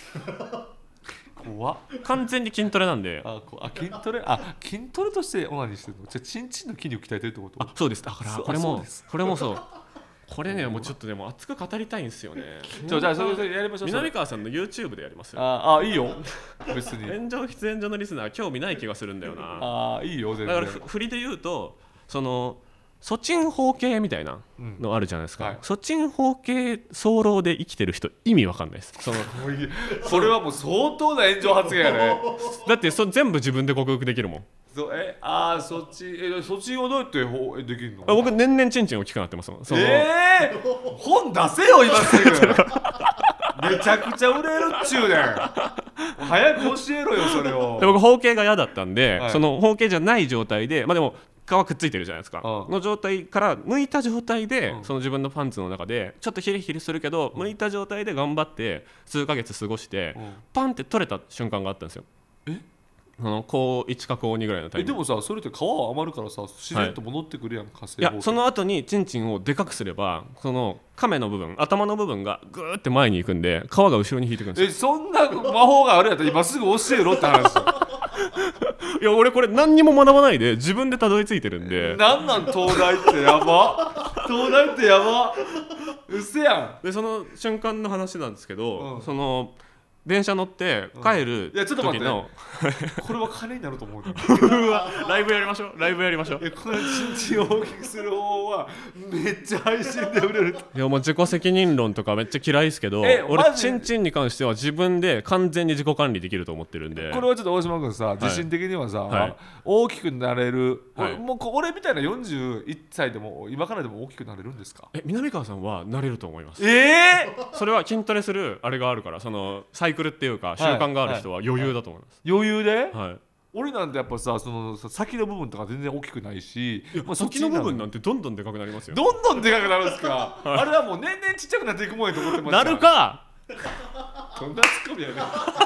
怖っ。 完全に筋トレなんで。 ああ筋トレあ筋トレとしてオナニーしてるの？じゃあチンチンの筋肉鍛えてるってこと？ あそうです。だからこれもこれもそうこれねもうちょっとでも熱く語りたいんですよね。 じゃあそれやりましょう。 南川さんの YouTube でやりますよ。 ああいいよ別に。 炎上喫煙所のリスナー興味ない気がするんだよな。 ああいいよ全然。 だから振りで言うとそのソチン法系みたいなのあるじゃないですか、うんはい、ソチン法系早漏で生きてる人意味わかんないです。そのそれはもう相当な炎上発言やね。 だってそ全部自分で克服できるもん。 そえあそっちえそっちをどうやってできるの？ 僕年々チンチン大きくなってますもん。そのえー、本出せよ今すぐめちゃくちゃ売れるっちゅうねん早く教えろよそれを。 で僕包茎が嫌だったんで、はい、その包茎じゃない状態でまあでも皮くっついてるじゃないですか、うん、の状態から剥いた状態で、うん、その自分のパンツの中でちょっとヒリヒリするけど、うん、剥いた状態で頑張って数ヶ月過ごして、うん、パンって取れた瞬間があったんですよ。 えその高いちか高にぐらいのタイえミングでもさそれって皮は余るからさ自然と戻ってくるやん、火星いやその後にチンチンをでかくすればその亀の部分頭の部分がグーって前に行くんで皮が後ろに引いてくるんですよ。 えそんな魔法があるやったら今すぐ教えろって話いや俺これ何にも学ばないで自分でたどり着いてるんでなんなん東大ってやば東大ってやばうせやん。 でその瞬間の話なんですけど、 うん、 その電車乗って帰る時の、うん、いやちょっと待ってこれは金になると思ううわライブやりましょうライブやりましょう。 えこのチンチンを大きくする方はめっちゃ配信で売れる。 いやもう自己責任論とかめっちゃ嫌いですけど俺チンチンに関しては自分で完全に自己管理できると思ってるんで。 これはちょっと大島君さ自信的にはさ、はい、大きくなれる、はい、俺もう俺みたいなよんじゅういっさいでも今からでも大きくなれるんですか。 え南川さんはなれると思います。 えー、 それは筋トレするあれがあるからそのサイクルっていうか習慣がある人は余裕だと思います、 はいはい、余裕で、 はい、 俺なんてやっぱさその先の部分とか全然大きくないし、 まあ、先の部分なんてどんどんでかくなりますよ。 どんどんでかくなるんですか、はい、あれはもう年々ちっちゃくなっていくもんやと思ってました。 なるかどんなツッコミやね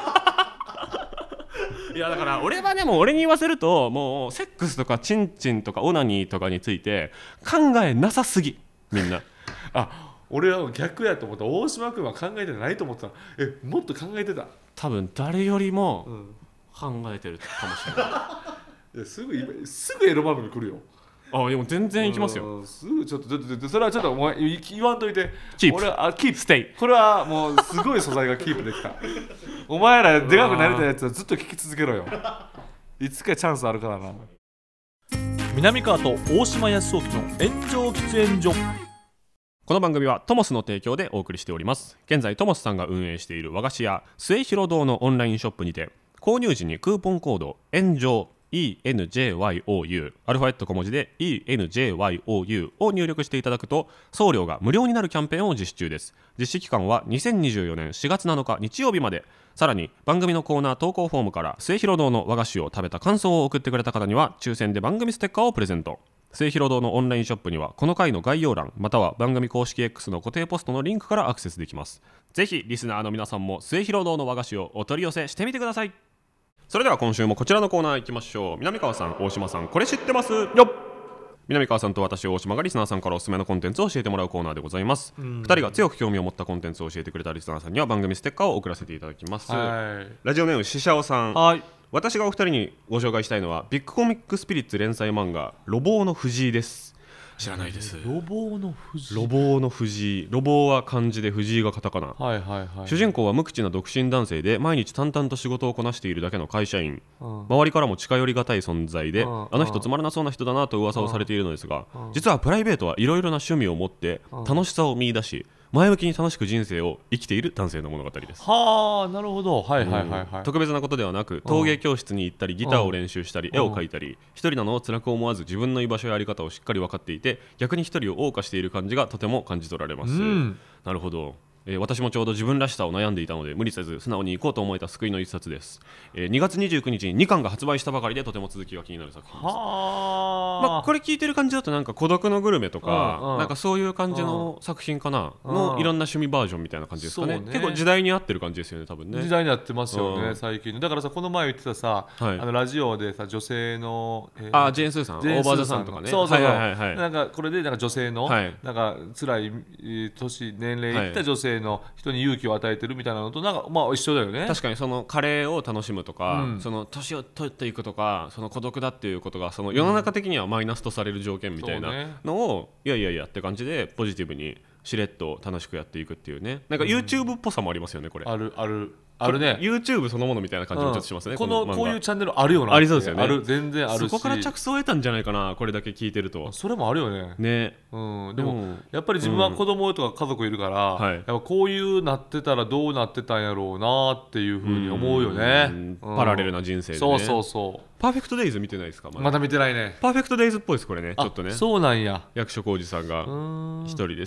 いやだから俺はでも俺に言わせるともうセックスとかチンチンとかオナニーとかについて考えなさすぎみんなあ俺は逆やと思った。大島君は考えてないと思ってた。えもっと考えてた。 多分誰よりも考えてるかもしれない、 うん、いやすぐ今すぐエロ番組来るよ。 あでも全然行きますよ。 すぐちょっとちょっとそれはちょっとお前言わんといて。 キープ俺はあキープステイ。 これはもうすごい素材がキープできたお前らでかくなりたいやつはずっと聞き続けろよいつかチャンスあるからな。南川と大島康雄の炎上喫煙所。 この番組はトモスの提供でお送りしております。現在トモスさんが運営している和菓子屋末広堂のオンラインショップにて購入時にクーポンコード炎上 エンジェーワイオーユー アルファベット小文字で エンジェーワイオーユー を入力していただくと送料が無料になるキャンペーンを実施中です。実施期間はにせんにじゅうよねんしがつなのか日曜日まで。さらに番組のコーナー投稿フォームから末広堂の和菓子を食べた感想を送ってくれた方には抽選で番組ステッカーをプレゼント。末広堂のオンラインショップにはこの回の概要欄または番組公式 X の固定ポストのリンクからアクセスできます。ぜひリスナーの皆さんも末広堂の和菓子をお取り寄せしてみてください。それでは今週もこちらのコーナー行きましょう。南川さん大島さんこれ知ってますよっ。南川さんと私大島がリスナーさんからおすすめのコンテンツを教えてもらうコーナーでございます。ふたりが強く興味を持ったコンテンツを教えてくれたリスナーさんには番組ステッカーを送らせていただきます。ラジオネームししゃおさん。はい、私がお二人にご紹介したいのはビッグコミックスピリッツ連載漫画ロボウの藤井です。知らないです。 ロボウの藤井。 ロボウの藤井。ロボウは漢字で藤井がカタカナ、 はいはいはい、 主人公は無口な独身男性で毎日淡々と仕事をこなしているだけの会社員、うん、周りからも近寄りがたい存在で、うん、あの人つまらなそうな人だなと噂をされているのですが、うん、実はプライベートはいろいろな趣味を持って楽しさを見出し前向きに楽しく人生を生きている男性の物語です。 はあなるほど、はいはいはいはい、 特別なことではなく陶芸教室に行ったりギターを練習したり絵を描いたり一人なのを辛く思わず自分の居場所やあり方をしっかり分かっていて逆に一人を謳歌している感じがとても感じ取られます、うん、なるほど。えー、私もちょうど自分らしさを悩んでいたので無理せず素直に行こうと思えた救いの一冊です、えー、にがつにじゅうくにちににかんが発売したばかりでとても続きが気になる作品です。は、まあ、これ聞いてる感じだとなんか孤独のグルメとか、うんうん、なんかそういう感じの作品かな、うん、のいろんな趣味バージョンみたいな感じですか ね, ね結構時代に合ってる感じですよね多分ね。 時代に合ってますよね、うん、最近だからさこの前言ってたさ、はい、あのラジオでさ女性の、 えー、あジェーン・スーさんオーバーザさんとかねそうそうそう、はいはいはい、なんかこれでなんか女性の、はい、なんか辛い年年齢いった女性の人に勇気を与えてるみたいなのとなんかまあ一緒だよね。 確かにそのカレーを楽しむとか、うん、その年を取っていくとかその孤独だっていうことがその世の中的にはマイナスとされる条件みたいなのを、ね、いやいやいやって感じでポジティブにしれっと楽しくやっていくっていうね。なんか YouTube っぽさもありますよねこれ。 あるあるあるね。 YouTube そのものみたいな感じもちょっとしますね、うん、このこういうチャンネルあるよな。 ありそうですよね。 ある全然あるしそこから着想を得たんじゃないかなこれだけ聞いてると。 それもあるよね。 ね、 うん、でも、うん、やっぱり自分は子供とか家族いるから、うん、やっぱこういうなってたらどうなってたんやろうなっていうふうに思うよね、うんうん、パラレルな人生でね。 そうそうそう。 パーフェクトデイズ見てないですか。まだ, まだ見てないね。 パーフェクトデイズっぽいですこれね。ちょっとねそうなんや。 役所広司さんが一人で生活し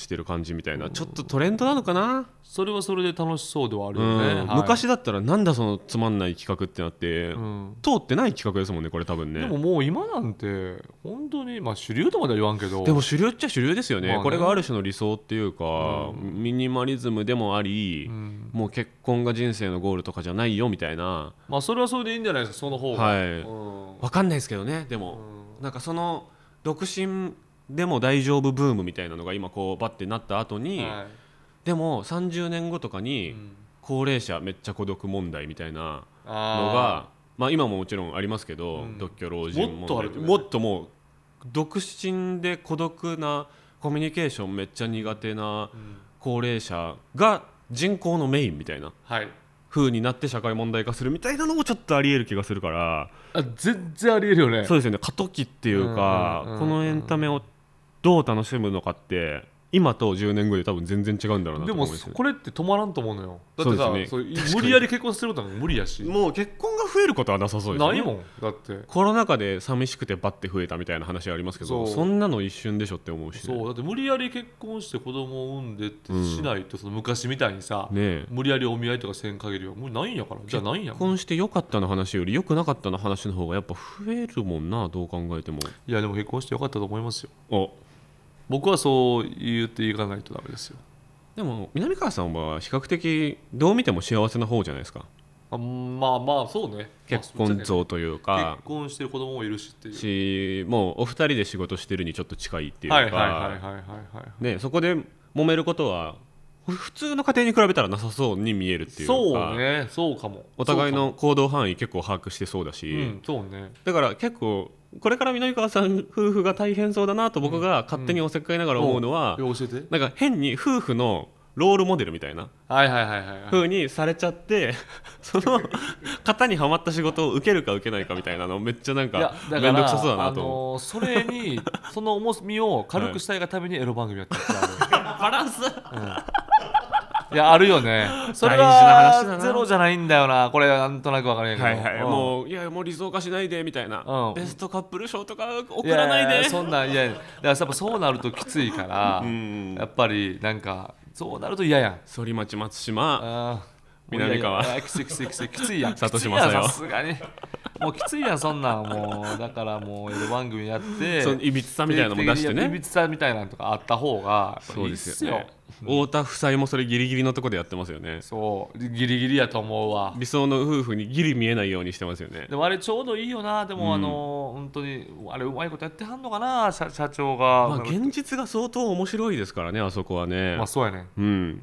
してる感じみたいな、ちょっとトレンドなのかな。 それはそれで楽しそうではあるよね、 うんはい、 昔だったらなんだそのつまんない企画ってなって、うん、通ってない企画ですもんねこれ多分ね。 でももう今なんて本当にまあ主流とまでは言わんけど、 でも主流っちゃ主流ですよね、まあ、ねこれがある種の理想っていうか、うん、ミニマリズムでもあり、うん、もう結婚が人生のゴールとかじゃないよみたいな。 まあそれはそれでいいんじゃないですかその方が。 はい、うん、分かんないですけどね。でも、うん、なんかその独身でも大丈夫ブームみたいなのが今こうバッてなった後に、はい、でもさんじゅうねんごとかに高齢者めっちゃ孤独問題みたいなのが、まあ、今ももちろんありますけど、うん、独居老人問題もっとある、ね、もっともう独身で孤独なコミュニケーションめっちゃ苦手な高齢者が人口のメインみたいな、はい、風になって社会問題化するみたいなのもちょっとありえる気がするから。 あ全然ありえるよね。 そうですよね。過渡期っていうか、うんうんうんうん、このエンタメをどう楽しむのかって今とじゅうねんごで多分全然違うんだろうなと思います。 でもこれって止まらんと思うのよ。だってさ、そうですね、そう無理やり結婚することは無理やし、 もう結婚が増えることはなさそうですね。 ないもん。だってコロナ禍で寂しくてバッて増えたみたいな話ありますけど、 そ, そんなの一瞬でしょって思うし、 ね、そうだって無理やり結婚して子供を産んでってしないと、うん、その昔みたいにさ、ね、無理やりお見合いとかせん限りはもうないんやから。じゃあないんや結婚して良かったの話より良くなかったの話の方がやっぱ増えるもんな、どう考えても。 いやでも結婚して良かったと思いますよ。お僕はそう言っていかないとダメですよ。 でも南川さんは比較的どう見ても幸せな方じゃないですか。 あまあまあそうね。 結婚像というか、 結婚してる子供もいるしっていうし、もうお二人で仕事してるにちょっと近いっていうか、ね、そこで揉めることは普通の家庭に比べたらなさそうに見えるっていうか。 そうね、そうかも。 お互いの行動範囲結構把握してそうだし、 うん、そうね。 だから結構これから南川さん夫婦が大変そうだなと僕が勝手におせっかいながら思うのは、 うんうん、教えて。 なんか変に夫婦のロールモデルみたいな風にされちゃってその型にはまった仕事を受けるか受けないかみたいなのめっちゃなんか面倒くさそうだなと思う。 あのー、それにその重みを軽くしたいがためにエロ番組やってるバランス、うん、 いやあるよね。それはゼロじゃないんだよな。これなんとなく分からへんけど、 はいはい、うん、もういやもう理想化しないでみたいな、うん、ベストカップル賞とか送らないで。 いやいやそんないやだからやっぱそうなるときついから、うん、やっぱりなんかそうなると嫌やん。 反町松島南川きついきついきついきついやん。 里島さよさすがにもうきついやんそんなん。もうだからもうエロ番組やってそのいびつさみたいなのも出してね。 いびつさみたいなのとかあった方がいいっすよ。そうですよね。 太田夫妻もそれギリギリのとこでやってますよね。 そうギリギリやと思うわ。 理想の夫婦にギリ見えないようにしてますよね。 でもあれちょうどいいよな。でも、うん、あの本当にあれうまいことやってはんのかな 社, 社長が、 まあ、現実が相当面白いですからねあそこはね。 まあそうやね、 うん、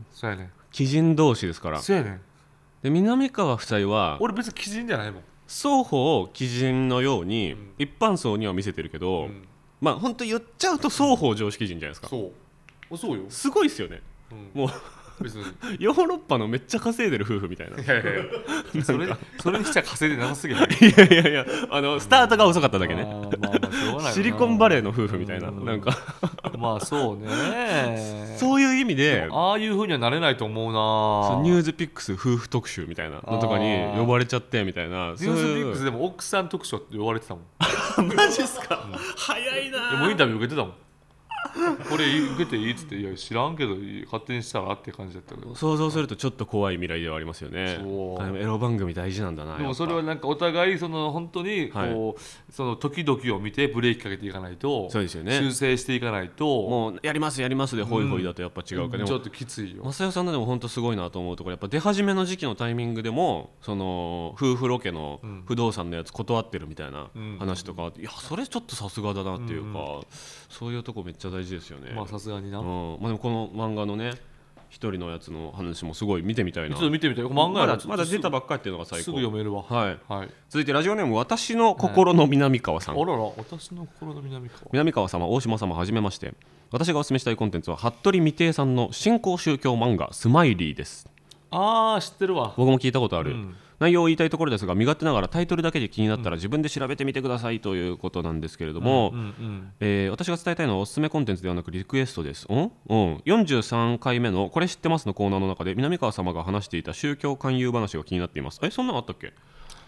そうやね。 貴人同士ですから。 そうやね。 で南川夫妻は俺別に貴人じゃないもん。 双方貴人のように、うん、一般層には見せてるけど、うん、まあ本当言っちゃうと双方常識人じゃないですか。 そうそうよ。 すごいですよね、うん、もう別にヨーロッパのめっちゃ稼いでる夫婦みたいな。いやいやいやそれそれにしちゃ稼いでなさすぎる。 いやいやいやあのスタートが遅かっただけね。まあまあシリコンバレーの夫婦みたいな、うん、なんかまあそうね。 そういう意味でああいう風にはなれないと思うな。 ニュースピックス夫婦特集みたいなのとかに呼ばれちゃってみたいな。 ニュースピックスでも奥さん特集って呼ばれてたもん。 マジっすか、うん、早いな。 でもインタビュー受けてたもん。これ受けていいっつって、いや知らんけど勝手にしたらって感じだったけど、 想像するとちょっと怖い未来ではありますよね。そうエロ番組大事なんだな。 でもそれはなんかお互いその本当にこう、はい、その時々を見てブレーキかけていかないと。 そうですよね。 修正していかないと。 もうやりますやりますでホイホイだとやっぱ違うから、うん、 ちょっときついよ。 正代さんのでも本当すごいなと思うところ、やっぱ出始めの時期のタイミングでもその夫婦ロケの不動産のやつ断ってるみたいな話とか、うん、いやそれちょっとさすがだなっていうか、うん、そういうとこめっちゃ大事ですよね。 まあさすがにな、うん、 まあ、でもこの漫画のね一人のやつの話もすごい見てみたいな。 ちょっと見てみたい。漫画やまだまだ出たばっかりっていうのが最高。 すぐ読めるわ。 はい、はい、続いてラジオネーム私の心の南川さん、 はい、あらら私の心の南川。 南川様大島様はじめまして。私がお勧めしたいコンテンツは服部未定さんの新興宗教漫画スマイリーです。 あー知ってるわ。 僕も聞いたことある、うん、内容を言いたいところですが身勝手ながらタイトルだけで気になったら自分で調べてみてくださいということなんですけれども、うんうんうんえー、私が伝えたいのはおすすめコンテンツではなくリクエストです。うん、うん、よんじゅうさんかいめのこれ知ってますのコーナーの中で南川様が話していた宗教勧誘話が気になっています。えそんなのあったっけ。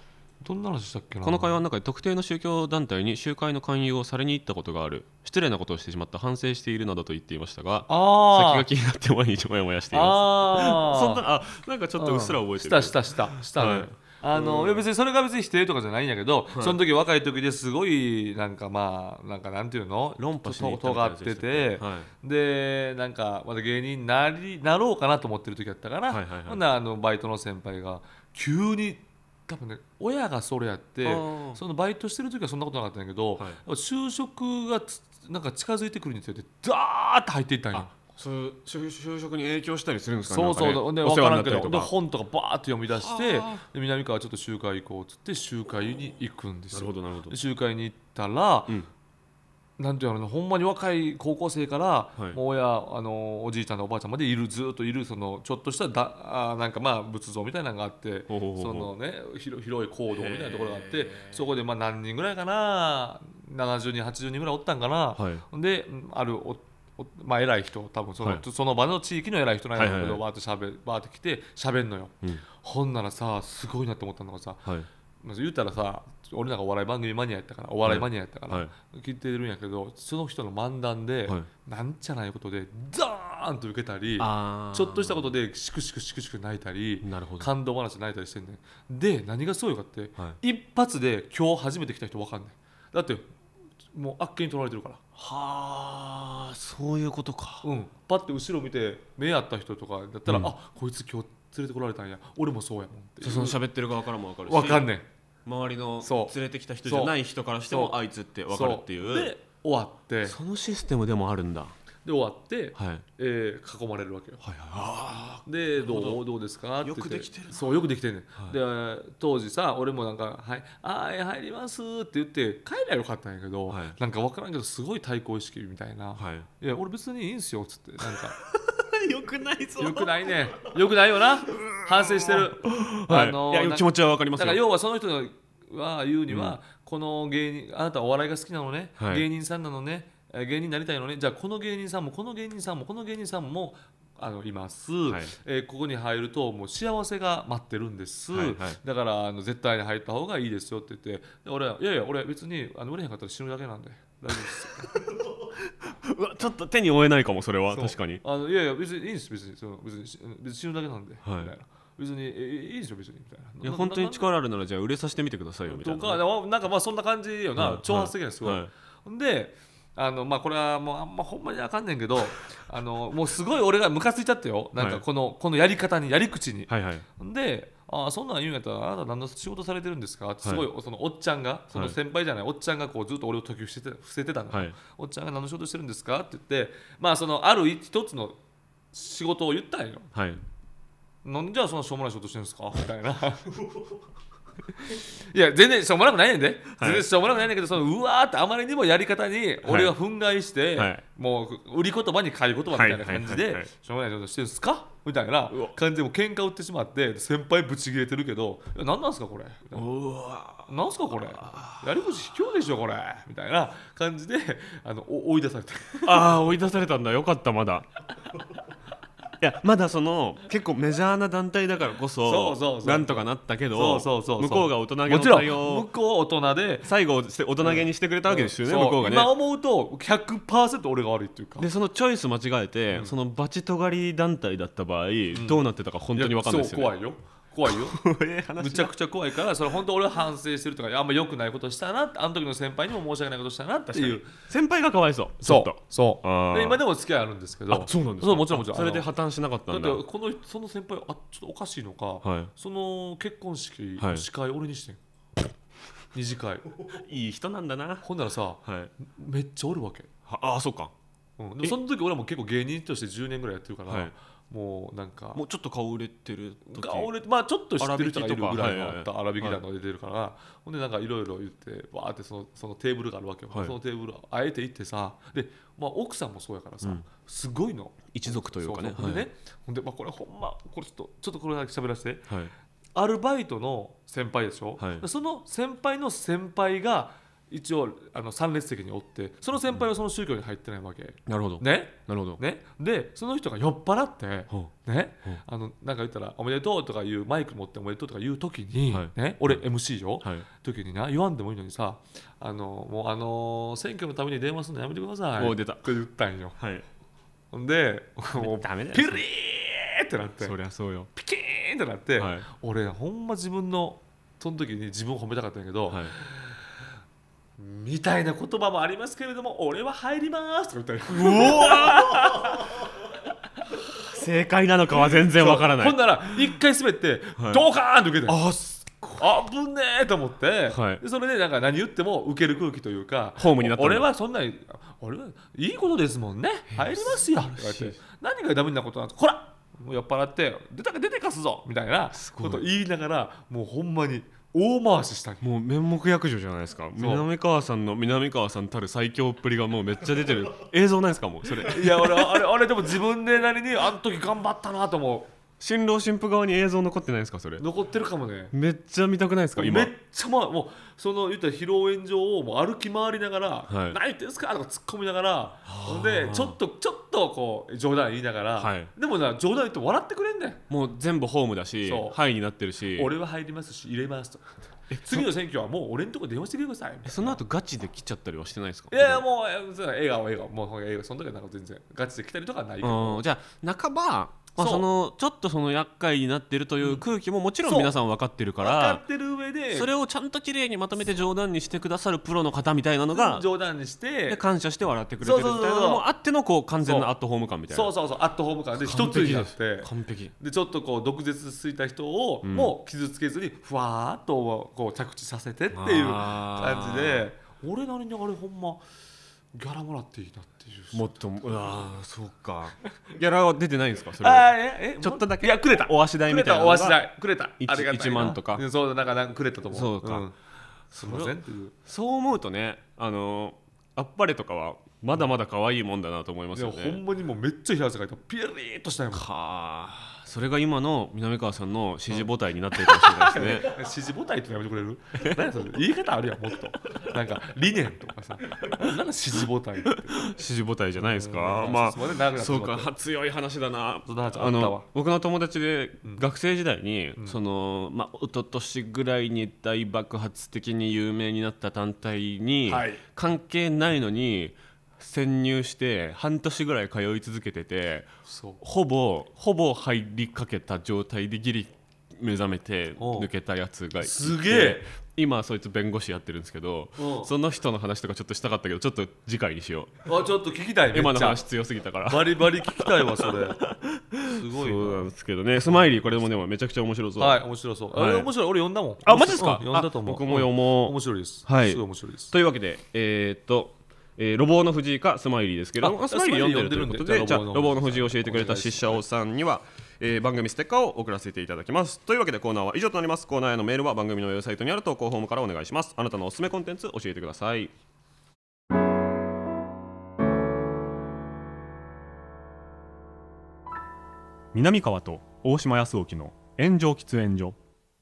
どんな話したっけな。 この会話の中で特定の宗教団体に集会の勧誘をされに行ったことがある、失礼なことをしてしまった、反省しているなどと言っていましたが、先が気になって毎日もやもやしています。あそんな、あ、なんかちょっとうっすら覚えてる、 うん、したしたしたしたね、はい、あの、うん、別にそれが別に否定とかじゃないんやけど、はい、その時若い時ですごいなんかまあなんかなんていうの論破しに行ったと尖ってて、はい、でなんかまだ芸人になりなろうかなと思ってる時やったから、はいはいはい、ほんならあのバイトの先輩が急に多分ね親がそれやってそのバイトしてる時はそんなことなかったんやけど、はい、就職がなんか近づいてくるにつれてダーッと入っていったんや。 そういう就職に影響したりするんですかね。 そうそう、ね、分からんけどで本とかバーッと読み出してで南川ちょっと集会行こうっつって集会に行くんですよ。なるほどなるほど。集会に行ったら、うん、なんていうのほんまに若い高校生から、はい、もう親あのおじいちゃんとおばあちゃんまでいるずっといるそのちょっとしただあなんかまあ仏像みたいなのがあってそのね広い講堂みたいなところがあってそこでまあ何人ぐらいかなななじゅうにんはちじゅうにんぐらいおったんかな、はい、であるおまあ、偉い人多分その、はい、その場の地域の偉い人なんやけど、はいはいはい、バーってしゃべバーって来てしゃべんのよ、うん、ほんならさすごいなって思ったのがさ、はい、まず言ったらさ俺なんかお笑い番組マニアやったからお笑いマニアやったから、はい、聞いてるんやけどその人の漫談で、はい、なんちゃないことでダーンと受けたりちょっとしたことでシクシクシクシク泣いたり感動話泣いたりしてんねん。で何がすごいかって、はい、一発で今日初めて来た人分かんない。だってもうあっけに取られてるから。 はあそういうことか。 うん、パッて後ろ見て目合った人とかだったら、うん、あこいつ今日連れてこられたんや俺もそうやもんってその喋ってる側からも分かるし分かんねん周りの連れてきた人じゃない人からしてもあいつって分かるっていう。 で終わってそのシステムでもあるんだ。 で終わって、はいえー、囲まれるわけよ、はいはい、でどうどうですかってよくできてる。 そうよくできてるね、はい、で当時さ俺もなんか「はいあー入ります」って言って帰りゃよかったんやけど、はい、なんか分からんけどすごい対抗意識みたいな「はい、いや俺別にいいんすよ」っつってなんかよくないぞよくないねよくないよな反省してる、 はい、あのー、いや気持ちは分かりますよ。 だから要はその人は言うには、うん、この芸人あなたはお笑いが好きなのね、はい、芸人さんなのね芸人になりたいのねじゃあこの芸人さんもこの芸人さんもこの芸人さんもあのいます、はいえー、ここに入るともう幸せが待ってるんです、はいはい、だからあの絶対に入った方がいいですよって言ってで俺はいやいや俺別にあの売れへんかったら死ぬだけなんで大丈夫ですうわちょっと手に負えないかもそれは確かにあのいやいや別にいいんです別にその別に別に死ぬだけなんで、はい、みたいな別にえいいですよ別にみたいな。 いや本当に力あるならじゃあ売れさせてみてくださいよみたいな。 とかなんかまあそんな感じよな、はい、挑発的なすごい。はい、であのまあこれはもうあんまほんまにあかんねんけどあのもうすごい俺がムカついちゃってよなんかこの、はい、このやり方にやり口に。はいはい、であそんなん言うんやったらあなた何の仕事されてるんですかってすごい、はい、そのおっちゃんがその先輩じゃない、はい、おっちゃんがこうずっと俺を説き伏せて伏せてたの、はい、おっちゃんが何の仕事してるんですかって言ってまあそのある一つの仕事を言ったんよ。はい、なんじゃあそんなしょうもない仕事してるんですかみたいないや全然しょうもなくないねんで、はい、全然しょうもなくないねんけどそのうわーってあまりにもやり方に俺が憤慨して、はい、もう売り言葉に買い言葉みたいな感じでしょうもない仕事してるんですかみたいな感じでも喧嘩売ってしまって先輩ぶち切れてるけどいや何なんすかこれうわ何すかこれやり口卑怯でしょこれみたいな感じであの追い出されてああ追い出されたんだよかったまだいやまだその結構メジャーな団体だからこそなんとかなったけど向こうが大人げの対応向こう大人で最後大人げにしてくれたわけですよね、うん、向こうがね。 今思うと ひゃくパーセント 俺が悪いっていうかでそのチョイス間違えて、うん、そのバチとがり団体だった場合、うん、どうなってたか本当に分かんないですよね。 そう怖いよ怖いよむちゃくちゃ怖いからそれ本当俺は反省してるとかあんま良くないことしたなってあの時の先輩にも申し訳ないことしたなっていう先輩がかわいそうそうそうで今でも付き合いあるんですけどあそうなんですか。 そうもちろんもちろんそれで破綻しなかったんだ。 だってこのその先輩あちょっとおかしいのか、はい、その結婚式の司会俺にしてん、はい、二次会いい人なんだな。 ほんならさ、はい、めっちゃおるわけ。 ああそうか、 うん、でその時俺も結構芸人としてじゅうねんぐらいやってるから、はいもうなんかもうちょっと顔売れてる時顔売れてまあちょっと知ってる人がいるぐらいの粗挽き団が出てるから、はい、ほんでなんかいろいろ言ってわーってそのそのテーブルがあるわけよ、はい、そのテーブルあえて行ってさで、まあ、奥さんもそうやからさ、うん、すごいの一族というかね。 そうそうでね、はい、ほんで、まあ、これほんまこれちょっとちょっとこれだけ喋らせて、はい、アルバイトの先輩でしょ、はい、その先輩の先輩が一応あのさん列席におって、その先輩はその宗教に入ってないわけ、 なるほどね、 なるほどね、でその人が酔っ払ってほね、 ほうあのなんか言ったらおめでとうとかいうマイク持っておめでとうとか言う時に、 はいね、俺 エムシー よ、 はい時にな言わんでもいいのにさ、あのもうあの選挙のために電話するのやめてくださいお出たって言ったんよ。 はいほんでもうダメだよピリーってなってそりゃそうよピキーンってなって、 はい俺ほんま自分のその時に自分を褒めたかったんやけど、 はいみたいな言葉もありますけれども俺は入りますとか言ったり、 うお正解なのかは全然わからない。 ほんなら一回滑ってはいドカーンと受けて、 あすあぶねえと思って、 はいでそれでなんか何言っても受ける空気というか、 ホームになったんだ俺はそんなに俺はいいことですもんね、入りますよとか言って何がダメなことなんですか、ほらもう酔っ払って出たか出てかすぞみたいなことを言いながらもうほんまに大回ししたんよ。 もう面目躍如じゃないですか。南川さんの南川さんたる最強っぷりがもうめっちゃ出てる映像ないですかもうそれ。 いや俺あれあれでも自分でなりにあの時頑張ったなと思新郎新婦側に映像残ってないですかそれう。残ってるかもね。 めっちゃ見たくないですかめ今っちゃまあもうその言ったら披露宴場をもう歩き回りながら、 はい何言ってんすかとか突っ込みながら、ほんでちょっとちょっとこう冗談言いながら、 はいでもな冗談言って笑ってくれんねん。 もう全部ホームだしそうハイになってるし、 俺は入りますし入れますと。次の選挙はもう俺のとこ電話してくださいみたいな。 その後ガチで来ちゃったりはしてないですか。 いやいやもうえそう笑顔笑顔もう笑顔その時はなんか全然ガチで来たりとかはないけど、 うんじゃあ半ばまあ、 そうそのちょっとその厄介になってるという空気ももちろん皆さん分かってるか分からってそる上でれをちゃんときれいにまとめて冗談にしてくださるプロの方みたいなのが冗談にしてで感謝して笑ってくれてるみたいなのもあってのこう完全なアットホーム感みたいな。 そうそうそうアットホーム感で一つになって完璧でちょっとこう毒舌ついた人をもう傷つけずにふわーっとこう着地させてっていう感じで、俺なりにあれほんまギャラもらっていいなっていう。 もっとうわーそうかギャラは出てないんですかそれあは。 ーええちょっとだけいやくれたお足代みたいなのがくれたお足代くれたいちありがたいないちまんとかうんそうなんかなんかくれたと思う。 そうかんすみませんっていう。 そう思うとねあのあっぱれとかはまだまだ可愛いもんだなと思いますいやよね。 ほんまにもうめっちゃ冷や汗かいたピリーっとしたよ。 はあそれが今の南川さんの支持母体になってるかもしれないですね。 支持母体ってやめてくれる何やそれ言い方あるやんもっとなんか理念とかさなんか支持母体って支持母体じゃないですか。 うんますいません長くなあってしまったそうか強い話だな。 そんな話あったわあの僕の友達でん学生時代に、そのまあ一昨年ぐらいに大爆発的に有名になった団体に、 はい関係ないのに潜入して半年ぐらい通い続けててそうほぼほぼ入りかけた状態でギリ目覚めておう抜けたやつがいてすげえ今そいつ弁護士やってるんですけどおうその人の話とかちょっとしたかったけどちょっと次回にしよう。 あちょっと聞きたいめっちゃ今の話強すぎたからバリバリ聞きたいわそれすごいそうなんですけどねスマイリーこれもでもめちゃくちゃ面白そう。 はい面白そう、 はいあれ面白い俺読んだもん。 あマジですか。 うん読んだと思う。 あ僕も読もう。 面白いです。 はいすごい面白いです。 というわけでえーっとえー、ロボーの藤井かスマイリーですけどもあスマイリー読んでるということでじゃあスマイリー読んでるんでロボーの藤井を教えてくれたシッシャオさんには、えー番組ステッカーを送らせていただきます。というわけでコーナーは以上となります。コーナーへのメールは番組のウェブサイトにある投稿フォームからお願いします。あなたのおすすめコンテンツ教えてください。南川と大島康沖の炎上喫煙所。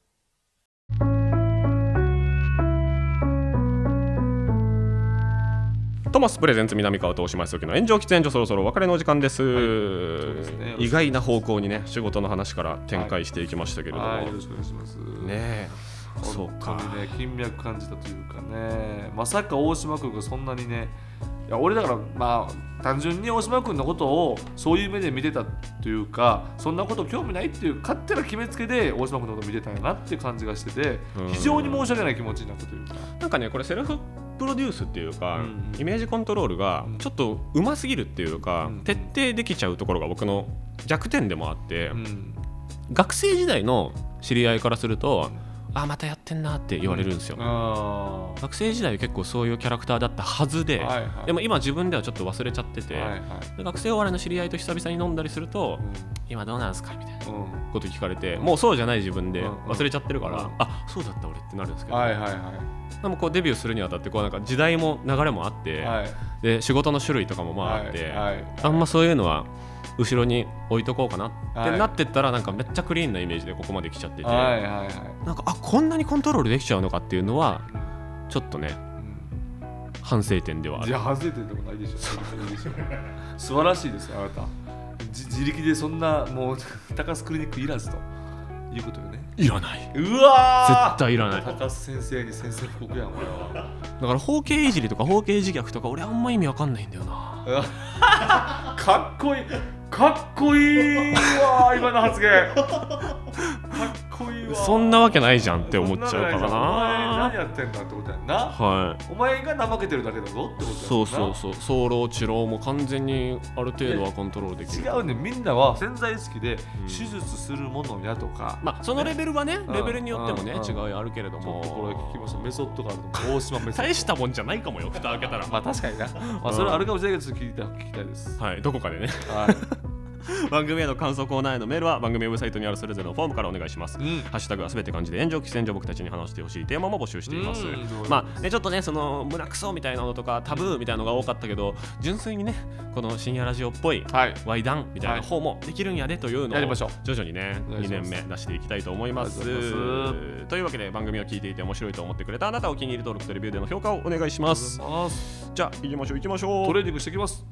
トマスプレゼンツ南川と大島康沖の炎上喫煙所そろそろお別れのお時間です、 はいそうですね意外な方向にね仕事の話から展開していきましたけれども、 はいよろしくお願いします。 ねえそうか本当にね金脈感じたというかねまさか大島君がそんなにねいや俺だからまあ単純に大島君のことをそういう目で見てたというかそんなこと興味ないっていう勝手な決めつけで大島君のことを見てたんやなっていう感じがしててうん非常に申し訳ない気持ちになったというかなんかねこれセルフプロデュースっていうか、 うんイメージコントロールがちょっとうますぎるっていうか、 うん徹底できちゃうところが僕の弱点でもあって、 うん学生時代の知り合いからすると、あまたやってんなって言われるんですよ、 あ学生時代結構そういうキャラクターだったはずで、 はいはいでも今自分ではちょっと忘れちゃってて、 はいはいで学生お笑いの知り合いと久々に飲んだりすると、 うん今どうなんすかみたいなうんこと聞かれて、もうそうじゃない自分でうん忘れちゃってるから、 うんあそうだった俺ってなるんですけど、 はいはいはでもこうデビューするにあたってこうなんか時代も流れもあって、 いはいで仕事の種類とかもまああって、 はいはいあんまそういうのは後ろに置いとこうかなってはいなってったらなんかめっちゃクリーンなイメージでここまで来ちゃってて、 はいはいはいなんかあこんなにコントロールできちゃうのかっていうのはちょっとねうん反省点ではある。 いや反省点でもないでしょ素晴らしいですよあなた。自力でそんなもう高須クリニックいらずということよね。 いらない。 うわ絶対いらない。 高須先生に先生報告やん俺は。 だから包茎いじりとか包茎自虐とか俺あんま意味わかんないんだよな。 かっこいいかっこいいわ今の発言。かっこいいわ。 そんなわけないじゃんって思っちゃうからな。 お前何やってんだってことやんな。 はい。 お前が怠けてるだけだぞってことやんな。 そうそうそう。早漏治療も完全にある程度はコントロールできる。 違うね。みんなは潜在意識で手術するものやとか、 うん、まあそのレベルはね、レベルによってもね、うん、違いあるけれども。 これ聞きました。メソッドがあるの。大島メソッド。 大したもんじゃないかもよ。蓋開けたら。 まあ確かにな。まあそれはあるかもしれないけど聞きたい聞きたいです。 はい。どこかでね。 はい。 番組への感想コーナーへのメールは番組ウェブサイトにあるそれぞれのフォームからお願いします、 うん、 ハッシュタグはすべて漢字で炎上喫煙所僕たちに話してほしいテーマも募集しています、まあねちょっとねその胸クソみたいなのとかタブーみたいなのが多かったけど純粋にねこの深夜ラジオっぽいワイダンみたいな方もできるんやでというのを徐々にねにねんめ出していきたいと思いますというわけで番組を聞いていて面白いと思ってくれたあなたお気に入り登録とレビューでの評価をお願いします。じゃあ行きましょう行きましょう。 トレーニングしてきます。